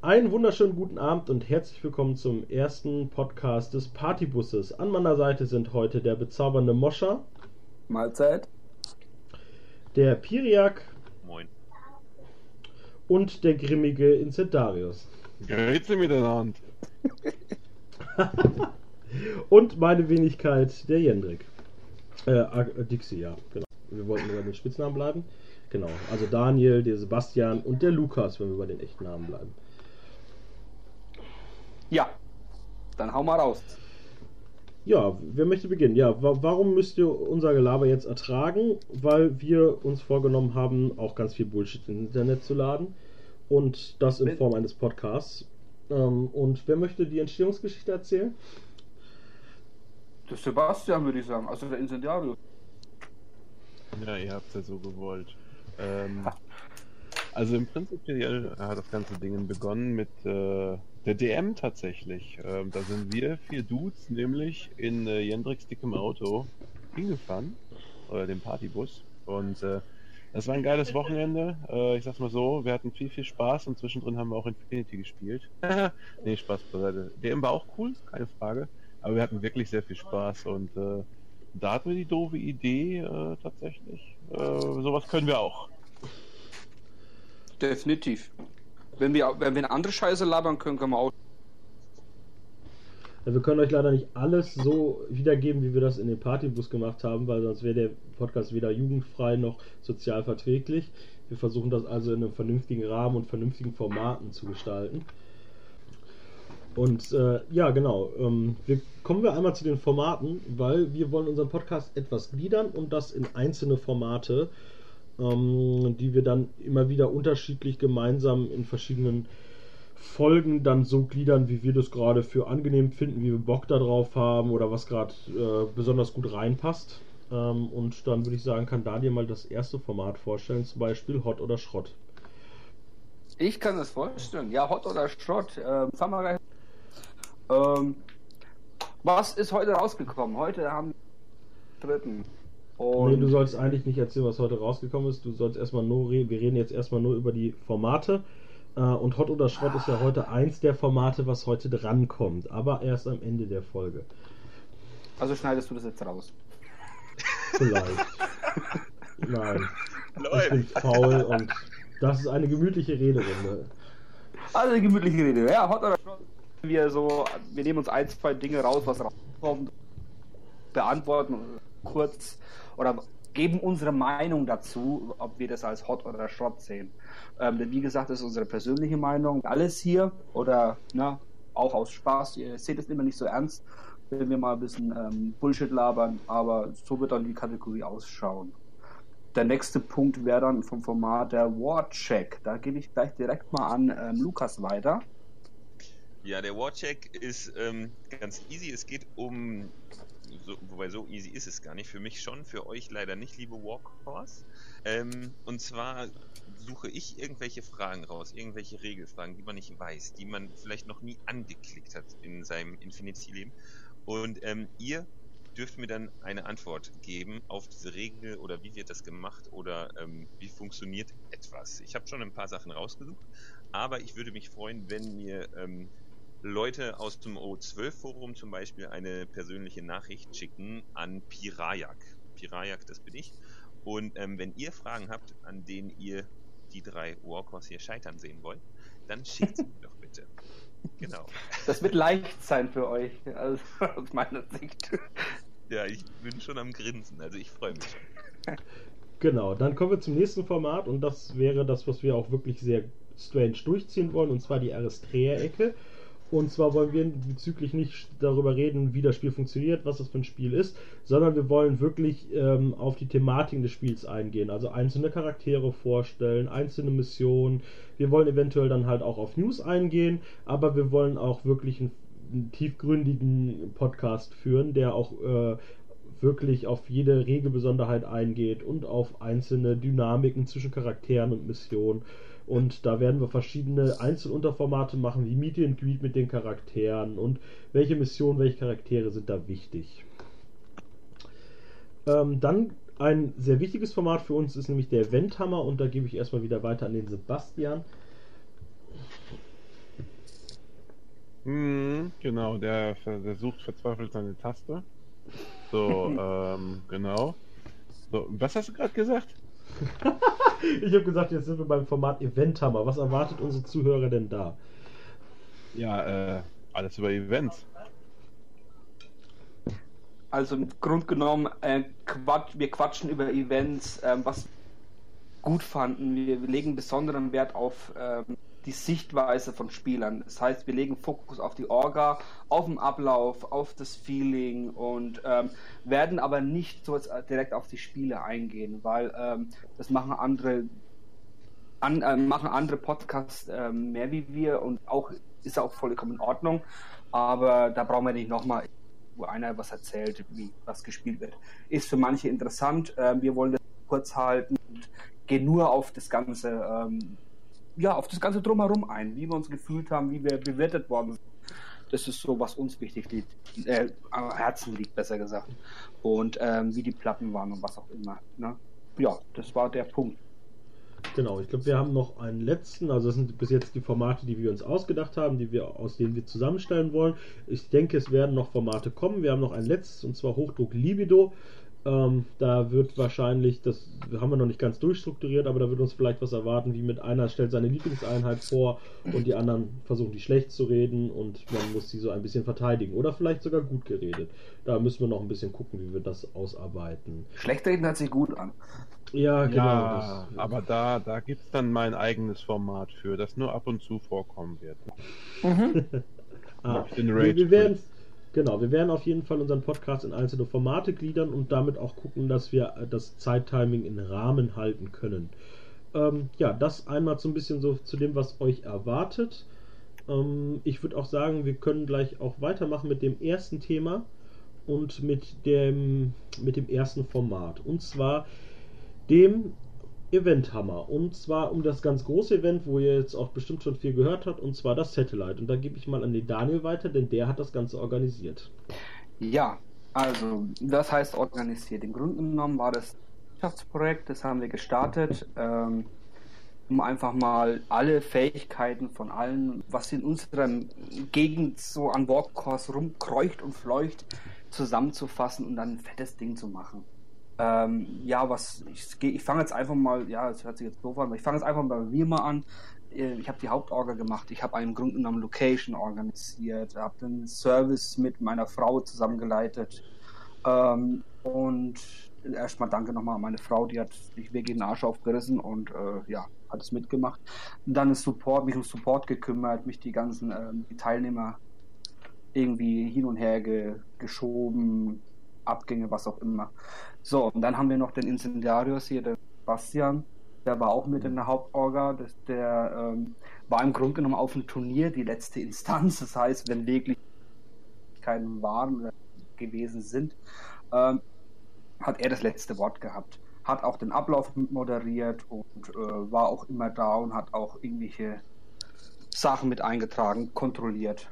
Einen wunderschönen guten Abend und herzlich willkommen zum ersten Podcast des Partybusses. An meiner Seite sind heute der bezaubernde Moscha. Mahlzeit. Der Piriak. Moin. Und der grimmige Incendarius. Rätsel miteinander. Und meine Wenigkeit, der Jendrik. Dixie, ja, genau. Wir wollten über den Spitznamen bleiben. Genau, also Daniel, der Sebastian und der Lukas, wenn wir bei den echten Namen bleiben. Ja, dann hau mal raus. Ja, wer möchte beginnen? Ja, warum müsst ihr unser Gelaber jetzt ertragen? Weil wir uns vorgenommen haben, auch ganz viel Bullshit ins Internet zu laden. Und das in Form eines Podcasts. Und wer möchte die Entstehungsgeschichte erzählen? Der Sebastian, würde ich sagen. Also der Incendiario. Ja, ihr habt es ja so gewollt. Also im Prinzip hat das ganze Ding begonnen mit der DM tatsächlich. Da sind wir 4 Dudes nämlich in Jendriks dickem Auto hingefahren, oder dem Partybus. Und das war ein geiles Wochenende. Ich sag's mal so, wir hatten viel Spaß und zwischendrin haben wir auch Infinity gespielt. Nee, Spaß beiseite. DM war auch cool, keine Frage. Aber wir hatten wirklich sehr viel Spaß und da hatten wir die doofe Idee tatsächlich. Sowas können wir auch. Definitiv. Wenn wir eine andere Scheiße labern können, können wir auch. Ja, wir können euch leider nicht alles so wiedergeben, wie wir das in dem Partybus gemacht haben, weil sonst wäre der Podcast weder jugendfrei noch sozial verträglich. Wir versuchen das also in einem vernünftigen Rahmen und vernünftigen Formaten zu gestalten. Und ja, genau. Kommen wir einmal zu den Formaten, weil wir wollen unseren Podcast etwas gliedern und das in einzelne Formate, die wir dann immer wieder unterschiedlich gemeinsam in verschiedenen Folgen dann so gliedern, wie wir das gerade für angenehm finden, wie wir Bock darauf haben oder was gerade besonders gut reinpasst. Und dann würde ich sagen, kann Daniel mal das erste Format vorstellen, zum Beispiel Hot oder Schrott. Ich kann das vorstellen. Ja, Hot oder Schrott. Fangen wir gleich. Was ist heute rausgekommen? Heute haben wir den 3. Nee, du sollst eigentlich nicht erzählen, was heute rausgekommen ist. Du sollst erstmal nur wir reden jetzt erstmal nur über die Formate. Und Hot oder Schrott ist ja heute eins der Formate, was heute drankommt, aber erst am Ende der Folge. Also schneidest du das jetzt raus? Vielleicht. Nein. Ich bin faul und das ist eine gemütliche Rederunde. Also eine gemütliche Rede. Ja, Hot oder Schrott. Wir nehmen uns 1, 2 Dinge raus, was rauskommt, beantworten kurz oder geben unsere Meinung dazu, ob wir das als Hot oder Schrott sehen. Denn wie gesagt, das ist unsere persönliche Meinung. Alles hier oder auch aus Spaß. Ihr seht es immer nicht so ernst, wenn wir mal ein bisschen Bullshit labern, aber so wird dann die Kategorie ausschauen. Der nächste Punkt wäre dann vom Format der Warcheck. Da gebe ich gleich direkt mal an Lukas weiter. Ja, der Warcheck ist ganz easy. Es geht um, wobei so easy ist es gar nicht. Für mich schon, für euch leider nicht, liebe Warcores. Und zwar suche ich irgendwelche Fragen raus, irgendwelche Regelfragen, die man nicht weiß, die man vielleicht noch nie angeklickt hat in seinem Infinity-Leben. Und ihr dürft mir dann eine Antwort geben auf diese Regel oder wie wird das gemacht oder wie funktioniert etwas. Ich habe schon ein paar Sachen rausgesucht, aber ich würde mich freuen, wenn mir Leute aus dem O12-Forum zum Beispiel eine persönliche Nachricht schicken an Pirayak. Pirayak, das bin ich. Und wenn ihr Fragen habt, an denen ihr die 3 Warcores hier scheitern sehen wollt, dann schickt sie mir doch bitte. Genau. Das wird leicht sein für euch, also aus meiner Sicht. Ja, ich bin schon am Grinsen, also ich freue mich. Genau, dann kommen wir zum nächsten Format und das wäre das, was wir auch wirklich sehr strange durchziehen wollen, und zwar die Aristrea-Ecke. Und zwar wollen wir bezüglich nicht darüber reden, wie das Spiel funktioniert, was das für ein Spiel ist, sondern wir wollen wirklich auf die Thematik des Spiels eingehen. Also einzelne Charaktere vorstellen, einzelne Missionen. Wir wollen eventuell dann halt auch auf News eingehen, aber wir wollen auch wirklich einen tiefgründigen Podcast führen, der auch wirklich auf jede Regelbesonderheit eingeht und auf einzelne Dynamiken zwischen Charakteren und Missionen. Und da werden wir verschiedene Einzelunterformate machen, wie Meet and Greet mit den Charakteren und welche Missionen, welche Charaktere sind da wichtig. Dann ein sehr wichtiges Format für uns ist nämlich der Eventhammer, und da gebe ich erstmal wieder weiter an den Sebastian. Genau, der sucht verzweifelt seine Taste. So, genau. So, was hast du gerade gesagt? Ich habe gesagt, jetzt sind wir beim Format Eventhammer. Was erwartet unsere Zuhörer denn da? Ja, alles über Events. Also im Grunde genommen, wir quatschen über Events, was wir gut fanden. Wir legen besonderen Wert auf die Sichtweise von Spielern. Das heißt, wir legen Fokus auf die Orga, auf den Ablauf, auf das Feeling und werden aber nicht so direkt auf die Spiele eingehen, weil das machen andere Podcasts mehr wie wir und ist auch vollkommen in Ordnung. Aber da brauchen wir nicht nochmal, wo einer was erzählt, wie was gespielt wird. Ist für manche interessant. Wir wollen das kurz halten und gehen nur auf das Ganze, auf das Ganze drumherum ein, wie wir uns gefühlt haben, wie wir bewertet worden sind. Das ist so, was uns wichtig liegt, am Herzen liegt, besser gesagt. Und wie die Platten waren und was auch immer. Ne? Ja, das war der Punkt. Genau, ich glaube, wir haben noch einen letzten, also das sind bis jetzt die Formate, die wir uns ausgedacht haben, aus denen wir zusammenstellen wollen. Ich denke, es werden noch Formate kommen. Wir haben noch ein letztes, und zwar Hochdruck Libido. Da wird wahrscheinlich, das haben wir noch nicht ganz durchstrukturiert, aber da wird uns vielleicht was erwarten, wie mit einer stellt seine Lieblingseinheit vor und die anderen versuchen die schlecht zu reden und man muss sie so ein bisschen verteidigen oder vielleicht sogar gut geredet. Da müssen wir noch ein bisschen gucken, wie wir das ausarbeiten. Schlecht reden hört sich gut an. Ja, genau. Ja, aber da gibt es dann mein eigenes Format für, das nur ab und zu vorkommen wird. Wir werden auf jeden Fall unseren Podcast in einzelne Formate gliedern und damit auch gucken, dass wir das Zeittiming in Rahmen halten können. Das einmal so ein bisschen so zu dem, was euch erwartet. Ich würde auch sagen, wir können gleich auch weitermachen mit dem ersten Thema und mit dem ersten Format. Und zwar dem Eventhammer. Und zwar um das ganz große Event, wo ihr jetzt auch bestimmt schon viel gehört habt, und zwar das Satellite. Und da gebe ich mal an den Daniel weiter, denn der hat das Ganze organisiert. Ja, also das heißt organisiert. Im Grunde genommen war das ein Wirtschaftsprojekt, das haben wir gestartet, um einfach mal alle Fähigkeiten von allen, was in unserer Gegend so an Warcores rumkreucht und fleucht, zusammenzufassen und dann ein fettes Ding zu machen. Ich fange jetzt einfach mal, das hört sich jetzt doof an, aber ich fange jetzt einfach mal bei mir mal an. Ich habe die Hauptorga gemacht, ich habe im Grunde genommen Location organisiert, habe den Service mit meiner Frau zusammengeleitet und erstmal danke nochmal an meine Frau, die hat sich wirklich den Arsch aufgerissen und hat es mitgemacht. Und dann mich um Support gekümmert, mich die ganzen die Teilnehmer irgendwie hin und her geschoben, Abgänge, was auch immer. So, und dann haben wir noch den Incendiarius hier, den Bastian, der war auch mit in der Hauptorga, der war im Grunde genommen auf dem Turnier die letzte Instanz, das heißt, wenn wirklich keinen waren oder gewesen sind, hat er das letzte Wort gehabt, hat auch den Ablauf moderiert und war auch immer da und hat auch irgendwelche Sachen mit eingetragen, kontrolliert.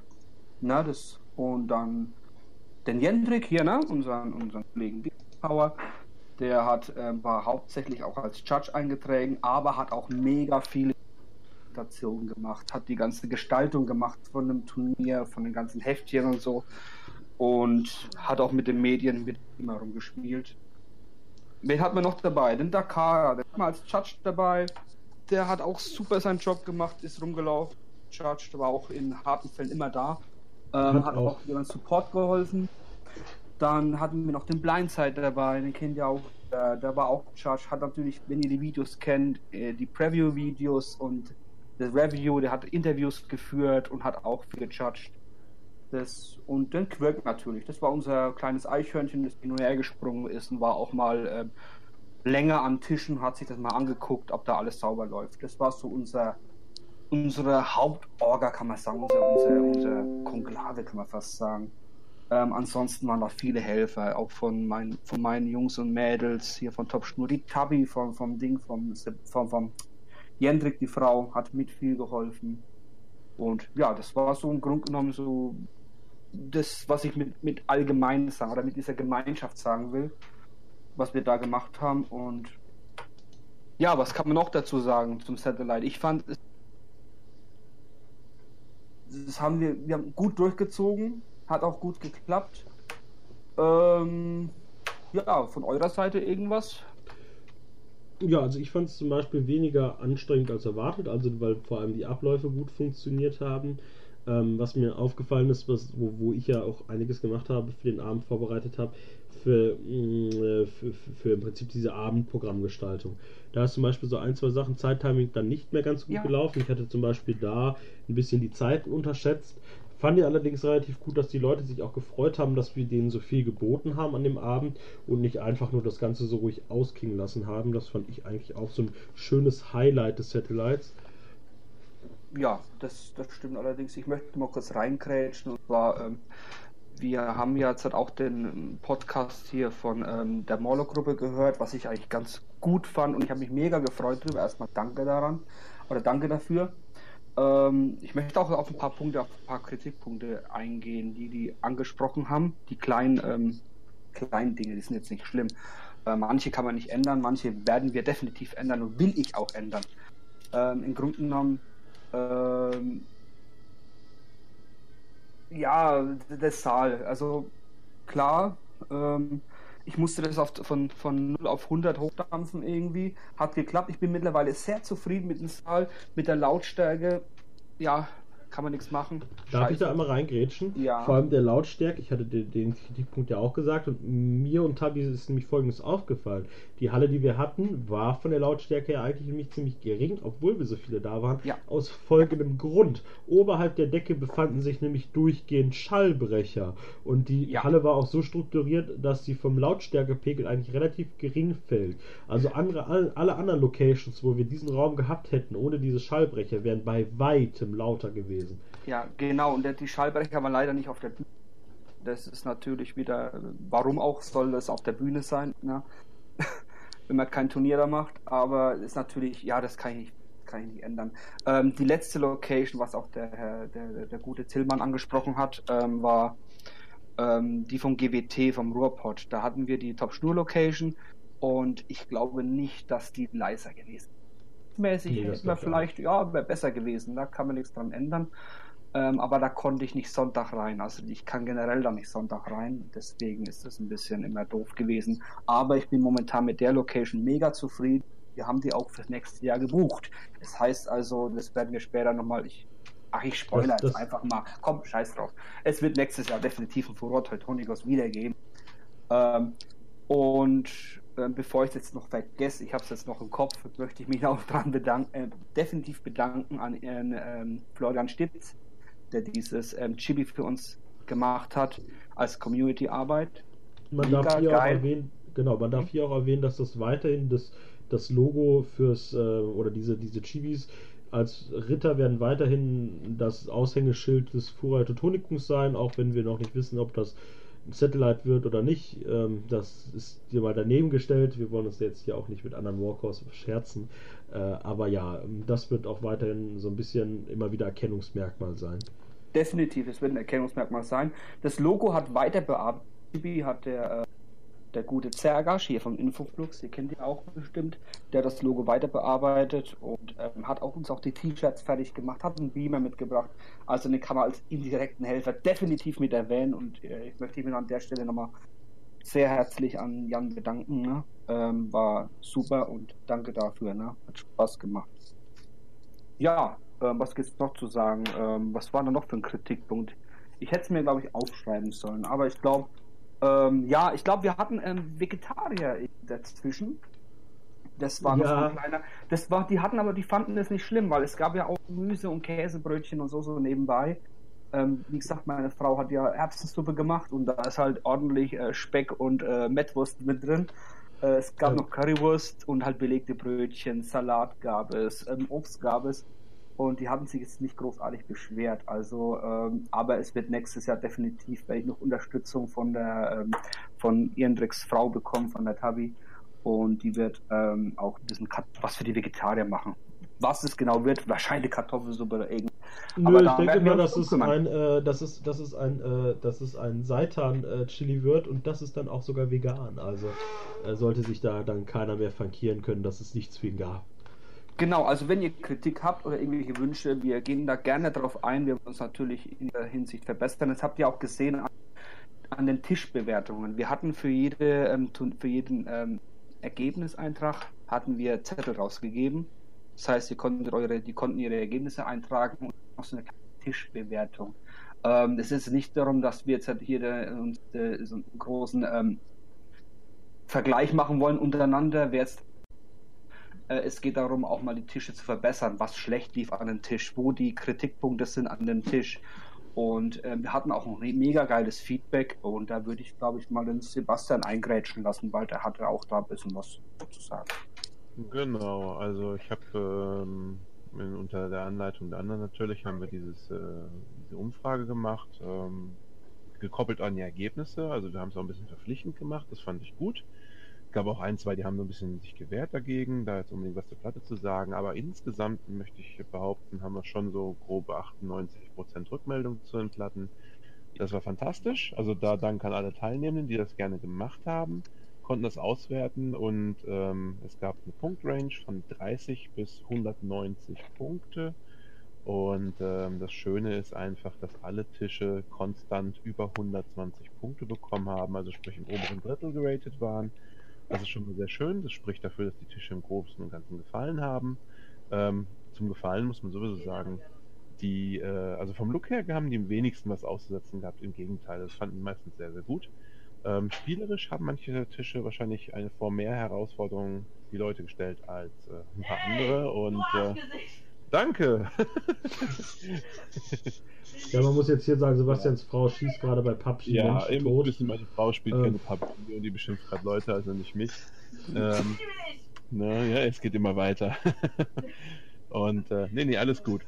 Und dann den Jendrik hier, unseren Kollegen Power, der war hauptsächlich auch als Judge eingetragen, aber hat auch mega viele Stationen gemacht, hat die ganze Gestaltung gemacht von dem Turnier, von den ganzen Heftchen und so und hat auch mit den Medien immer rumgespielt. Wen hat man noch dabei? Den Dakar, der war als Judge dabei, der hat auch super seinen Job gemacht, ist rumgelaufen, Judge, war auch in harten Fällen immer da. Hat auch jemand Support geholfen. Dann hatten wir noch den Blindside dabei, den kennt ihr auch. Der war auch Judge, hat natürlich, wenn ihr die Videos kennt, die Preview-Videos und das Review, der hat Interviews geführt und hat auch viel gejudged. Und den Quirk natürlich, das war unser kleines Eichhörnchen, das hin und her gesprungen ist und war auch mal länger am Tischen, hat sich das mal angeguckt, ob da alles sauber läuft. Das war so unsere Hauptorga, kann man sagen, unser Konklave, kann man fast sagen. Ansonsten waren noch viele Helfer, auch von meinen Jungs und Mädels, hier von Top Schnur, die Tabi vom Jendrik, die Frau, hat mit viel geholfen. Und ja, das war so im Grunde genommen so das, was ich mit allgemein sagen, oder mit dieser Gemeinschaft sagen will, was wir da gemacht haben. Und ja, was kann man noch dazu sagen zum Satellite? Ich fand es das haben wir haben gut durchgezogen, hat auch gut geklappt. Ja, von eurer Seite irgendwas? Ja, also ich fand es zum Beispiel weniger anstrengend als erwartet, also weil vor allem die Abläufe gut funktioniert haben. Was mir aufgefallen ist, wo ich ja auch einiges gemacht habe, für den Abend vorbereitet habe, für im Prinzip diese Abendprogrammgestaltung. Da ist zum Beispiel so ein, zwei Sachen Zeittiming dann nicht mehr ganz gut gelaufen. Ich hatte zum Beispiel da ein bisschen die Zeiten unterschätzt. Fand ich allerdings relativ gut, dass die Leute sich auch gefreut haben, dass wir denen so viel geboten haben an dem Abend und nicht einfach nur das Ganze so ruhig ausklingen lassen haben. Das fand ich eigentlich auch so ein schönes Highlight des Satellites. Ja, das stimmt allerdings. Ich möchte mal kurz reinkrätschen. Und zwar, wir haben ja jetzt halt auch den Podcast hier von der Molo-Gruppe gehört, was ich eigentlich ganz gut fand. Und ich habe mich mega gefreut drüber. Erstmal danke daran oder danke dafür. Ich möchte auch auf ein paar Punkte, auf ein paar Kritikpunkte eingehen, die angesprochen haben. Die kleinen Dinge, die sind jetzt nicht schlimm. Manche kann man nicht ändern, manche werden wir definitiv ändern und will ich auch ändern. Im Grunde genommen, ja, der Saal. Also klar, ich musste das von 0 auf 100 hochdampfen irgendwie. Hat geklappt. Ich bin mittlerweile sehr zufrieden mit dem Saal, mit der Lautstärke. Ja, kann man nichts machen. Darf ich da einmal reingrätschen? Ja. Vor allem der Lautstärke, ich hatte den Kritikpunkt ja auch gesagt und mir und Tabi ist nämlich Folgendes aufgefallen. Die Halle, die wir hatten, war von der Lautstärke her eigentlich nämlich ziemlich gering, obwohl wir so viele da waren, aus folgendem Grund. Oberhalb der Decke befanden sich nämlich durchgehend Schallbrecher und die Halle war auch so strukturiert, dass sie vom Lautstärkepegel eigentlich relativ gering fällt. Also alle anderen Locations, wo wir diesen Raum gehabt hätten, ohne diese Schallbrecher, wären bei weitem lauter gewesen. Ja, genau, und die Schallbrecher waren leider nicht auf der Bühne. Das ist natürlich wieder, warum auch soll das auf der Bühne sein, ne? Wenn man kein Turnier da macht, aber ist natürlich, ja, das kann ich nicht ändern. Die letzte Location, was auch der gute Tillmann angesprochen hat, war die vom GWT, vom Ruhrpott. Da hatten wir die Top-Schnur-Location und ich glaube nicht, dass die leiser gewesen ist. Mäßig hätte man vielleicht, wäre besser gewesen, da kann man nichts dran ändern. Aber da konnte ich nicht Sonntag rein. Also ich kann generell da nicht Sonntag rein. Deswegen ist das ein bisschen immer doof gewesen. Aber ich bin momentan mit der Location mega zufrieden. Wir haben die auch fürs nächste Jahr gebucht. Das heißt also, das werden wir später nochmal... Ich spoilere jetzt einfach mal. Komm, scheiß drauf. Es wird nächstes Jahr definitiv ein Furore Teutonicus wiedergeben. Bevor ich es jetzt noch vergesse, ich habe es jetzt noch im Kopf, möchte ich mich auch definitiv bedanken an Florian Stitz, der dieses Chibi für uns gemacht hat als Community-Arbeit. Man darf hier auch erwähnen, dass das weiterhin das Logo fürs oder diese Chibis als Ritter werden weiterhin das Aushängeschild des Furore Teutonicus sein, auch wenn wir noch nicht wissen, ob das ein Satellite wird oder nicht. Das ist hier mal daneben gestellt. Wir wollen uns jetzt hier auch nicht mit anderen Walkers scherzen. Aber ja, das wird auch weiterhin so ein bisschen immer wieder Erkennungsmerkmal sein. Definitiv, es wird ein Erkennungsmerkmal sein. Das Logo hat weiter bearbeitet. Hat der gute Zergasch hier vom Infoflux, ihr kennt ihn auch bestimmt, der das Logo weiter bearbeitet und hat uns auch die T-Shirts fertig gemacht, hat einen Beamer mitgebracht, also den kann man als indirekten Helfer definitiv mit erwähnen und ich möchte mich an der Stelle nochmal sehr herzlich an Jan bedanken, ne? War super und danke dafür, ne? Hat Spaß gemacht. Ja, was gibt es noch zu sagen? Was war da noch für ein Kritikpunkt? Ich hätte es mir, glaube ich, aufschreiben sollen, aber ich glaube, wir hatten Vegetarier dazwischen. Das war noch so ein kleiner. Die fanden es nicht schlimm, weil es gab ja auch Gemüse und Käsebrötchen und so nebenbei. Wie gesagt, meine Frau hat ja Erbsensuppe gemacht und da ist halt ordentlich Speck und Mettwurst mit drin. Es gab noch Currywurst und halt belegte Brötchen, Salat gab es, Obst gab es. Und die haben sich jetzt nicht großartig beschwert. Also, aber es wird nächstes Jahr definitiv, weil ich noch Unterstützung von Irndricks Frau bekommen, von der Tabi. Und die wird auch ein bisschen was für die Vegetarier machen. Was es genau wird, wahrscheinlich Kartoffelsuppe oder irgendwas. Aber ich denke mal, dass es ein Seitan-Chili wird und das ist dann auch sogar vegan. Also sollte sich da dann keiner mehr frankieren können, dass es nichts für ihn gab. Genau, also wenn ihr Kritik habt oder irgendwelche Wünsche, wir gehen da gerne drauf ein. Wir wollen uns natürlich in der Hinsicht verbessern. Das habt ihr auch gesehen an den Tischbewertungen. Wir hatten für jeden Ergebniseintrag hatten wir Zettel rausgegeben. Das heißt, die konnten ihre Ergebnisse eintragen und auch so eine Tischbewertung. Es ist nicht darum, dass wir jetzt hier so einen großen Vergleich machen wollen untereinander. Es geht darum, auch mal die Tische zu verbessern, was schlecht lief an dem Tisch, wo die Kritikpunkte sind an dem Tisch. Und wir hatten auch ein mega geiles Feedback und da würde ich, glaube ich, mal den Sebastian eingrätschen lassen, weil der hatte auch da ein bisschen was zu sagen. Genau, also ich habe unter der Anleitung der anderen natürlich haben wir diese Umfrage gemacht, gekoppelt an die Ergebnisse, also wir haben es auch ein bisschen verpflichtend gemacht, das fand ich gut. Es gab auch ein, zwei, die haben so ein bisschen sich gewehrt dagegen, da jetzt unbedingt was zur Platte zu sagen, aber insgesamt möchte ich behaupten, haben wir schon so grobe 98% Rückmeldung zu den Platten. Das war fantastisch, also da Dank an alle Teilnehmenden, die das gerne gemacht haben, konnten das auswerten und es gab eine Punktrange von 30 bis 190 Punkte und das Schöne ist einfach, dass alle Tische konstant über 120 Punkte bekommen haben, also sprich im oberen Drittel geratet waren. Das ist schon mal sehr schön. Das spricht dafür, dass die Tische im Großen und Ganzen gefallen haben. Zum Gefallen muss man sowieso sagen, also vom Look her haben die am wenigsten was auszusetzen gehabt. Im Gegenteil, das fanden die meistens sehr, sehr gut. Spielerisch haben manche Tische wahrscheinlich vor mehr Herausforderungen die Leute gestellt als ein paar andere. Und danke! Ja, man muss jetzt hier sagen, Sebastians Frau schießt gerade bei PUBG Menschen tot. Wissen, meine Frau spielt keine PUBG und die beschimpft gerade Leute, also nicht mich. Ja, es geht immer weiter. Und nee, alles gut.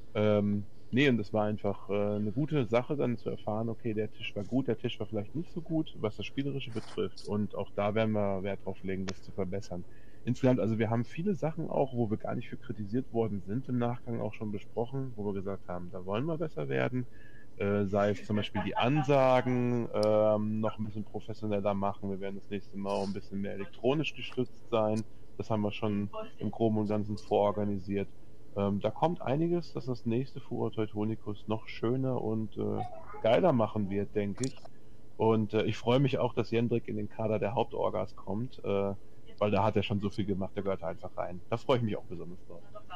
Nee, und das war einfach eine gute Sache, dann zu erfahren, okay, der Tisch war gut, der Tisch war vielleicht nicht so gut, was das Spielerische betrifft. Und auch da werden wir Wert drauf legen, das zu verbessern. Insgesamt, also wir haben viele Sachen auch, wo wir gar nicht für kritisiert worden sind, im Nachgang auch schon besprochen, wo wir gesagt haben, da wollen wir besser werden. Sei es zum Beispiel die Ansagen noch ein bisschen professioneller machen. Wir werden das nächste Mal auch ein bisschen mehr elektronisch gestützt sein. Das haben wir schon im Groben und Ganzen vororganisiert. Da kommt einiges, dass das nächste Furor Teutonicus noch schöner und geiler machen wird, denke ich. Und ich freue mich auch, dass Jendrik in den Kader der Hauptorgas kommt, weil da hat er schon so viel gemacht, der gehört einfach rein. Da freue ich mich auch besonders drauf.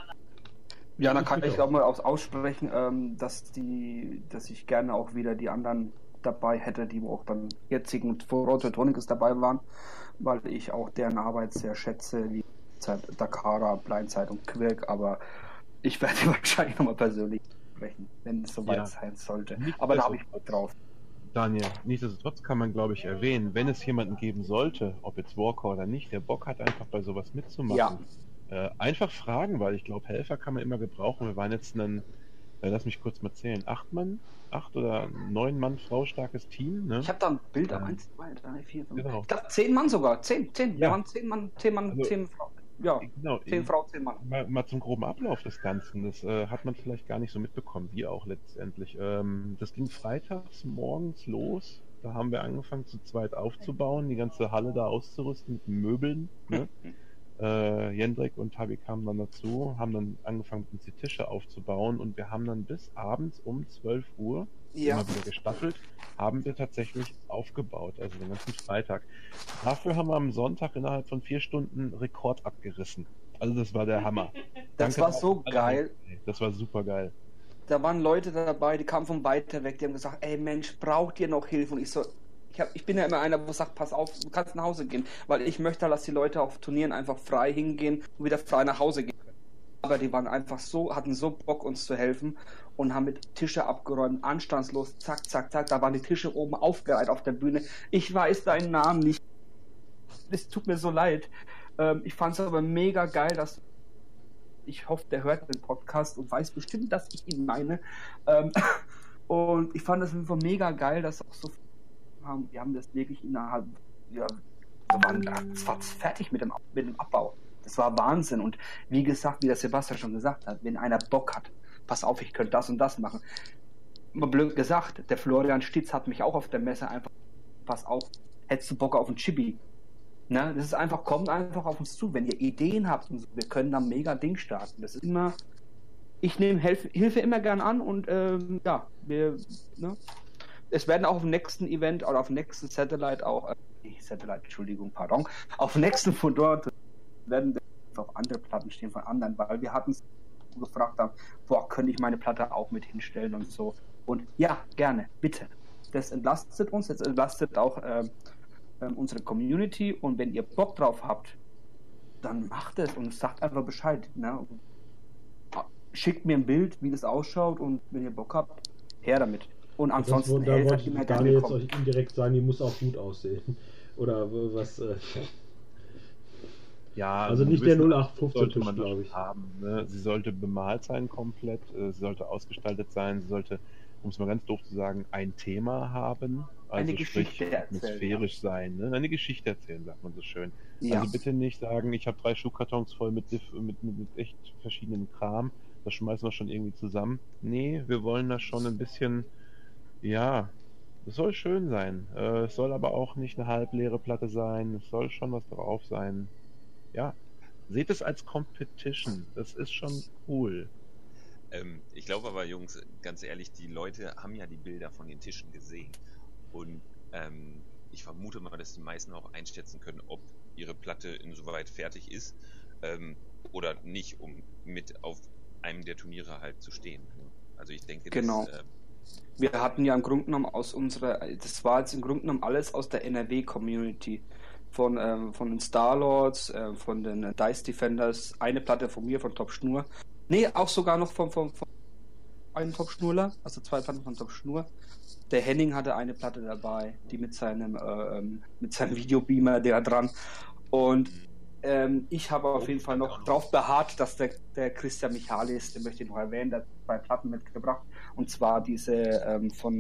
Ja, dann kann ich auch mal aussprechen, dass ich gerne auch wieder die anderen dabei hätte, die auch beim jetzigen Furor Teutonicus dabei waren, weil ich auch deren Arbeit sehr schätze, wie Dakara, Blindside und Quirk, aber ich werde wahrscheinlich nochmal persönlich sprechen, wenn es soweit sein sollte. Aber da habe ich Bock drauf. Daniel, nichtsdestotrotz kann man, glaube ich, erwähnen, wenn es jemanden geben sollte, ob jetzt Walker oder nicht, der Bock hat, einfach bei sowas mitzumachen, einfach fragen, weil ich glaube, Helfer kann man immer gebrauchen. Wir waren jetzt lass mich kurz mal zählen, 8 oder 9 Mann Frau starkes Team. Ne? Ich habe da ein Bild am 1, 2, 3, 4, 5. Genau. Ich dachte 10 Mann sogar. 10. Ja. Wir waren 10 Mann, 10 Frauen. Ja, genau, 10 Frauen, 10 Mann. Mal zum groben Ablauf des Ganzen. Das hat man vielleicht gar nicht so mitbekommen, wir auch letztendlich. Das ging freitags morgens los. Da haben wir angefangen zu zweit aufzubauen, die ganze Halle da auszurüsten mit Möbeln. Ne? Jendrik und Tabi kamen dann dazu, haben dann angefangen, uns die Tische aufzubauen und wir haben dann bis abends um 12 Uhr, immer wieder gestaffelt, haben wir tatsächlich aufgebaut, also den ganzen Freitag. Dafür haben wir am Sonntag innerhalb von 4 Stunden Rekord abgerissen. Also das war der Hammer. Das war so geil. Das war super geil. Da waren Leute dabei, die kamen von weiter weg, die haben gesagt, ey Mensch, braucht ihr noch Hilfe? Und ich so, ich bin ja immer einer, wo sagt, pass auf, du kannst nach Hause gehen, weil ich möchte, dass die Leute auf Turnieren einfach frei hingehen und wieder frei nach Hause gehen können. Aber die waren einfach hatten so Bock, uns zu helfen und haben mit Tische abgeräumt, anstandslos, zack, zack, zack, da waren die Tische oben aufgereiht auf der Bühne. Ich weiß deinen Namen nicht. Es tut mir so leid. Ich fand es aber mega geil, ich hoffe, der hört den Podcast und weiß bestimmt, dass ich ihn meine. Und ich fand das einfach mega geil, dass auch so wir haben das wirklich innerhalb, das war fertig mit dem Abbau. Das war Wahnsinn. Und wie gesagt, wie der Sebastian schon gesagt hat, wenn einer Bock hat, pass auf, ich könnte das und das machen. Mal blöd gesagt, der Florian Stitz hat mich auch auf der Messe einfach, pass auf, hättest du Bock auf ein Chibi? Ne? Das ist einfach, kommt einfach auf uns zu. Wenn ihr Ideen habt, und so, wir können da mega Ding starten. Das ist immer, ich nehme Hilfe immer gern an und ja, ne? Es werden auch auf dem nächsten Event oder auf dem nächsten Satellite auch, auf dem nächsten von dort werden auch andere Platten stehen von anderen, weil wir hatten es gefragt haben, boah, könnte ich meine Platte auch mit hinstellen und so. Und ja, gerne, bitte. Das entlastet uns, das entlastet auch unsere Community, und wenn ihr Bock drauf habt, dann macht es und sagt einfach Bescheid. Ne? Schickt mir ein Bild, wie das ausschaut, und wenn ihr Bock habt, her damit. Und ansonsten da wollte ich immer Daniel jetzt willkommen. euch indirekt sagen, die muss auch gut aussehen. Oder was? Ja, Also nicht der 0815 Tisch, glaube ich. Haben, ne? Sie sollte bemalt sein komplett, sie sollte ausgestaltet sein, sie sollte, um es mal ganz doof zu sagen, ein Thema haben. Also Eine Geschichte sprich, atmosphärisch sein, ne? Eine Geschichte erzählen, sagt man so schön. Ja. Also bitte nicht sagen, ich habe 3 Schuhkartons voll mit echt verschiedenen Kram, das schmeißen wir schon irgendwie zusammen. Nee, wir wollen das schon ein bisschen, ja, es soll schön sein. Es soll aber auch nicht eine halbleere Platte sein, es soll schon was drauf sein. Ja, seht es als Competition. Das ist schon cool. Ich glaube aber, Jungs, ganz ehrlich, die Leute haben ja die Bilder von den Tischen gesehen. Und ich vermute mal, dass die meisten auch einschätzen können, ob ihre Platte insoweit fertig ist oder nicht, um mit auf einem der Turniere halt zu stehen. Also ich denke, Genau. Wir hatten ja im Grunde genommen das war jetzt im Grunde genommen alles aus der NRW-Community. Von den Starlords, von den Dice Defenders, eine Platte von mir, von Top Schnur. Nee, auch sogar noch von einem Top Schnurler, also 2 Platten von Top Schnur. Der Henning hatte eine Platte dabei, die mit seinem Videobeamer, der dran. Und ich habe auf jeden Fall noch drauf beharrt, dass der Christian Michalis, den möchte ich noch erwähnen, der hat 2 Platten mitgebracht. Und zwar diese von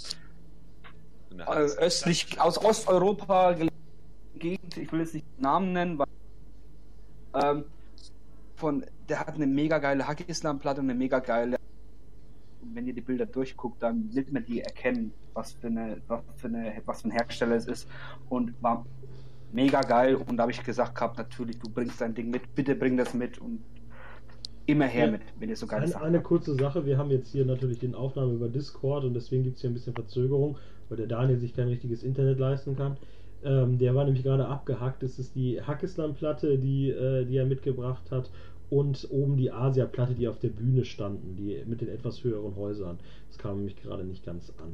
aus Osteuropa Gegend, ich will jetzt nicht den Namen nennen, weil der hat eine mega geile Hack-Islam-Platte und eine mega geile, und wenn ihr die Bilder durchguckt, dann wird man die erkennen, was für ein Hersteller es ist, und war mega geil. Und da habe ich gesagt gehabt, natürlich, du bringst dein Ding mit, bitte bring das mit und immer her mit, wenn ihr so geile Sachen Eine kurze Sache, wir haben jetzt hier natürlich den Aufnahme über Discord und deswegen gibt es hier ein bisschen Verzögerung, weil der Daniel sich kein richtiges Internet leisten kann. Der war nämlich gerade abgehackt. Es ist die Hackislam-Platte, die er mitgebracht hat, und oben die Asia-Platte, die auf der Bühne standen, die mit den etwas höheren Häusern. Das kam nämlich gerade nicht ganz an.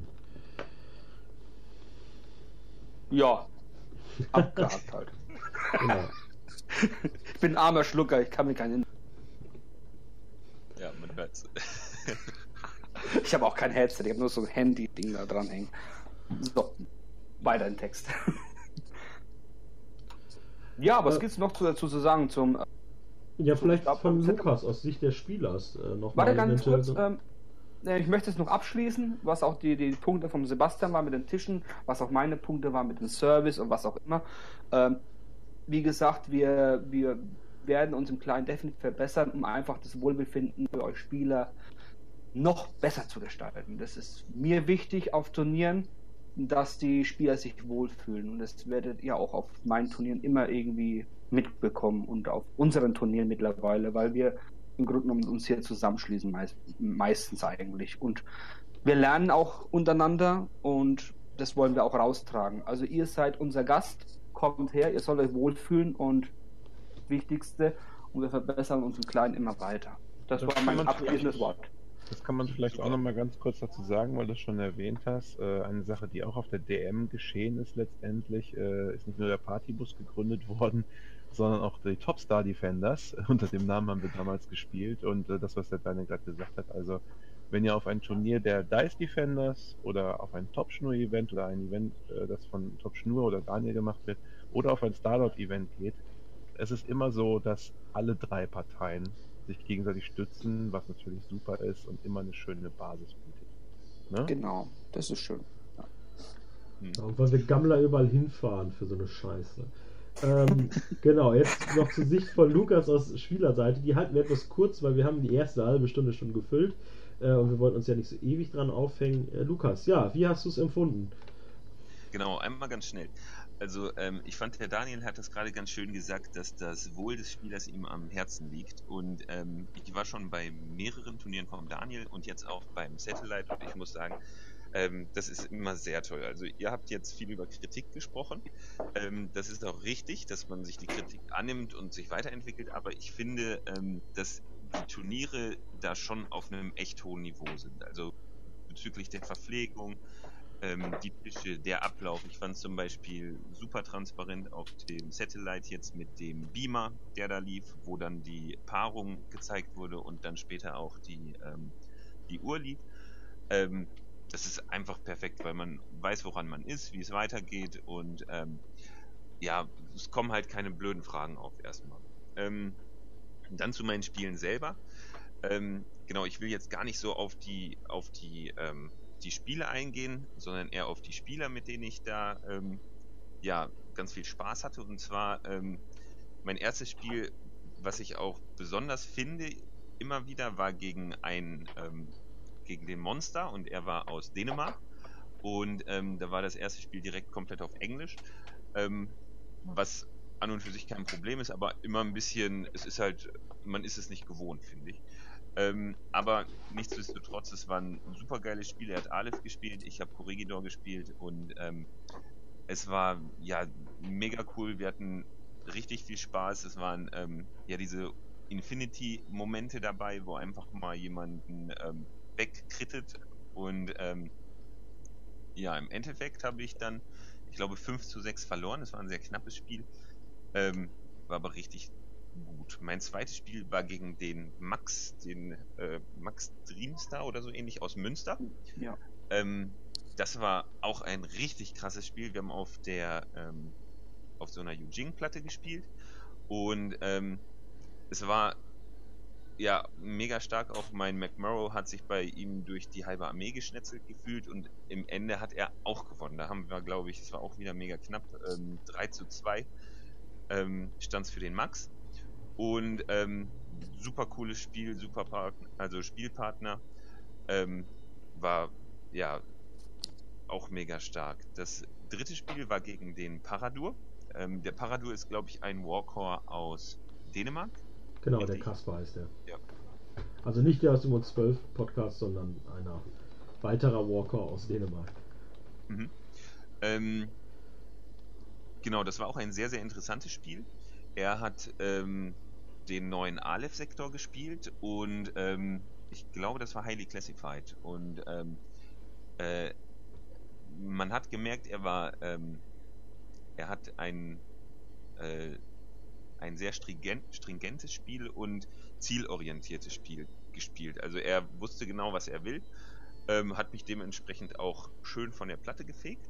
Ja, abgehakt halt. Genau. Ich bin ein armer Schlucker, ich kann mir keinen... Ja, man hört's. Ich habe auch kein Headset, ich habe nur so ein Handy-Ding da dran hängen. So, weiter im Text. Ja, was gibt's noch dazu zu sagen zum... Ja, vielleicht von Lukas aus Sicht des Spielers noch Warte mal ganz kurz, ich möchte es noch abschließen, was auch die Punkte von Sebastian war mit den Tischen, was auch meine Punkte waren mit dem Service und was auch immer. Wie gesagt, wir werden uns im Kleinen definitiv verbessern, um einfach das Wohlbefinden für euch Spieler noch besser zu gestalten. Das ist mir wichtig auf Turnieren, dass die Spieler sich wohlfühlen, und das werdet ihr auch auf meinen Turnieren immer irgendwie mitbekommen und auf unseren Turnieren mittlerweile, weil wir im Grunde genommen uns hier zusammenschließen, meistens eigentlich, und wir lernen auch untereinander, und das wollen wir auch raustragen. Also ihr seid unser Gast, kommt her, ihr sollt euch wohlfühlen, und das Wichtigste, und wir verbessern uns im Kleinen immer weiter. Das war mein abschließendes Wort. Das kann man vielleicht auch noch mal ganz kurz dazu sagen, weil du es schon erwähnt hast. Eine Sache, die auch auf der DM geschehen ist letztendlich, ist nicht nur der Partybus gegründet worden, sondern auch die Topstar Defenders. Unter dem Namen haben wir damals gespielt, und das, was der Daniel gerade gesagt hat, also wenn ihr auf ein Turnier der Dice Defenders oder auf ein Top Schnur Event oder ein Event, das von Top Schnur oder Daniel gemacht wird, oder auf ein Starlord Event geht, es ist immer so, dass alle 3 Parteien sich gegenseitig stützen, was natürlich super ist und immer eine schöne Basis bietet. Ne? Genau, das ist schön. Ja. Ja, weil wir Gammler überall hinfahren für so eine Scheiße. Genau, jetzt noch zur Sicht von Lukas aus Spielerseite. Die halten wir etwas kurz, weil wir haben die erste halbe Stunde schon gefüllt und wir wollten uns ja nicht so ewig dran aufhängen. Lukas, ja, wie hast du es empfunden? Genau, einmal ganz schnell. Also ich fand, der Daniel hat das gerade ganz schön gesagt, dass das Wohl des Spielers ihm am Herzen liegt. Und ich war schon bei mehreren Turnieren vom Daniel und jetzt auch beim Satellite und ich muss sagen, das ist immer sehr toll. Also ihr habt jetzt viel über Kritik gesprochen. Das ist auch richtig, dass man sich die Kritik annimmt und sich weiterentwickelt, aber ich finde, dass die Turniere da schon auf einem echt hohen Niveau sind. Also bezüglich der Verpflegung, die Tische, der Ablauf. Ich fand es zum Beispiel super transparent auf dem Satellite jetzt mit dem Beamer, der da lief, wo dann die Paarung gezeigt wurde und dann später auch die Uhr lief. Das ist einfach perfekt, weil man weiß, woran man ist, wie es weitergeht und ja, es kommen halt keine blöden Fragen auf erstmal. Dann zu meinen Spielen selber. Genau, ich will jetzt gar nicht so auf die Spiele eingehen, sondern eher auf die Spieler, mit denen ich da ja ganz viel Spaß hatte. Und zwar mein erstes Spiel, was ich auch besonders finde, immer wieder war gegen den Monster und er war aus Dänemark. Und da war das erste Spiel direkt komplett auf Englisch, was an und für sich kein Problem ist, aber immer ein bisschen, es ist halt, man ist es nicht gewohnt, finde ich. Aber nichtsdestotrotz, es war ein super geiles Spiel. Er hat Aleph gespielt, ich habe Corregidor gespielt und es war ja mega cool. Wir hatten richtig viel Spaß. Es waren ja diese Infinity-Momente dabei, wo einfach mal jemanden wegkrittet und ja, im Endeffekt habe ich dann, ich glaube, 5:6 verloren. Es war ein sehr knappes Spiel, war aber richtig gut. Mein zweites Spiel war gegen den Max Dreamstar oder so ähnlich aus Münster. Ja. Das war auch ein richtig krasses Spiel. Wir haben auf so einer Eugene-Platte gespielt und es war ja mega stark. Auch mein McMurrow hat sich bei ihm durch die halbe Armee geschnetzelt gefühlt und im Ende hat er auch gewonnen. Da haben wir, glaube ich, es war auch wieder mega knapp, 3:2 stand es für den Max. Und super cooles Spiel, Spielpartner, war ja auch mega stark. Das dritte Spiel war gegen den Paradur. Der Paradur ist, glaube ich, ein Warcore aus Dänemark. Genau, Richtig? der Kasper heißt der. Ja. Also nicht der aus dem U12 Podcast, sondern einer weiterer Walker aus Dänemark. Mhm. Genau, das war auch ein sehr, sehr interessantes Spiel. Er hat den neuen Aleph-Sektor gespielt und ich glaube, das war highly classified. Und man hat gemerkt, er hat ein sehr stringentes Spiel und zielorientiertes Spiel gespielt. Also er wusste genau, was er will, hat mich dementsprechend auch schön von der Platte gefegt.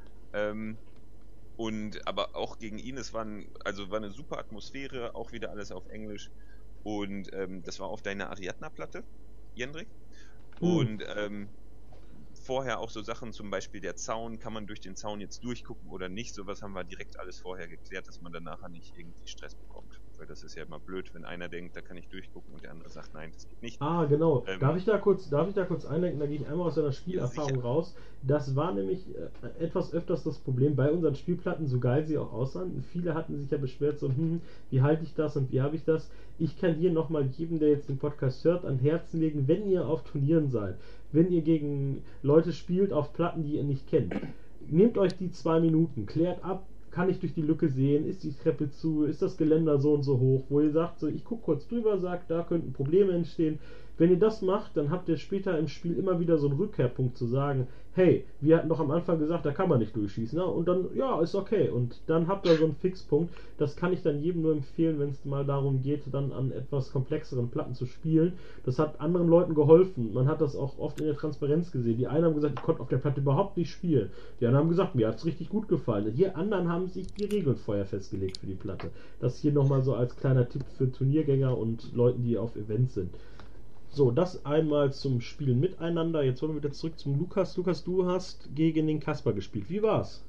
Und aber auch gegen ihn, war eine super Atmosphäre, auch wieder alles auf Englisch. Und das war auf deiner Ariadna-Platte, Jendrik. Und vorher auch so Sachen, zum Beispiel der Zaun, kann man durch den Zaun jetzt durchgucken oder nicht? Sowas haben wir direkt alles vorher geklärt, dass man dann nachher nicht irgendwie Stress bekommt. Weil das ist ja immer blöd, wenn einer denkt, da kann ich durchgucken und der andere sagt, nein, das geht nicht. Ah, genau. Darf ich da kurz einlenken? Da gehe ich einmal aus deiner Spielerfahrung Sicher. raus. Das war nämlich etwas öfters das Problem bei unseren Spielplatten, so geil sie auch aussahen. Viele hatten sich ja beschwert, so, wie halte ich das und wie habe ich das? Ich kann hier nochmal jedem, der jetzt den Podcast hört, an Herzen legen, wenn ihr auf Turnieren seid, wenn ihr gegen Leute spielt auf Platten, die ihr nicht kennt, nehmt euch die 2 Minuten, klärt ab, kann ich durch die Lücke sehen, ist die Treppe zu, ist das Geländer so und so hoch, wo ihr sagt, so, ich gucke kurz drüber, sagt, da könnten Probleme entstehen. Wenn ihr das macht, dann habt ihr später im Spiel immer wieder so einen Rückkehrpunkt zu sagen, hey, wir hatten doch am Anfang gesagt, da kann man nicht durchschießen, ne? Und dann, ja, ist okay. Und dann habt ihr so einen Fixpunkt. Das kann ich dann jedem nur empfehlen, wenn es mal darum geht, dann an etwas komplexeren Platten zu spielen. Das hat anderen Leuten geholfen. Man hat das auch oft in der Transparenz gesehen. Die einen haben gesagt, ich konnte auf der Platte überhaupt nicht spielen. Die anderen haben gesagt, mir hat es richtig gut gefallen. Die anderen haben sich die Regeln vorher festgelegt für die Platte. Das hier nochmal so als kleiner Tipp für Turniergänger und Leuten, die auf Events sind. So, das einmal zum Spielen miteinander. Jetzt wollen wir wieder zurück zum Lukas. Lukas, du hast gegen den Kasper gespielt. Wie war's?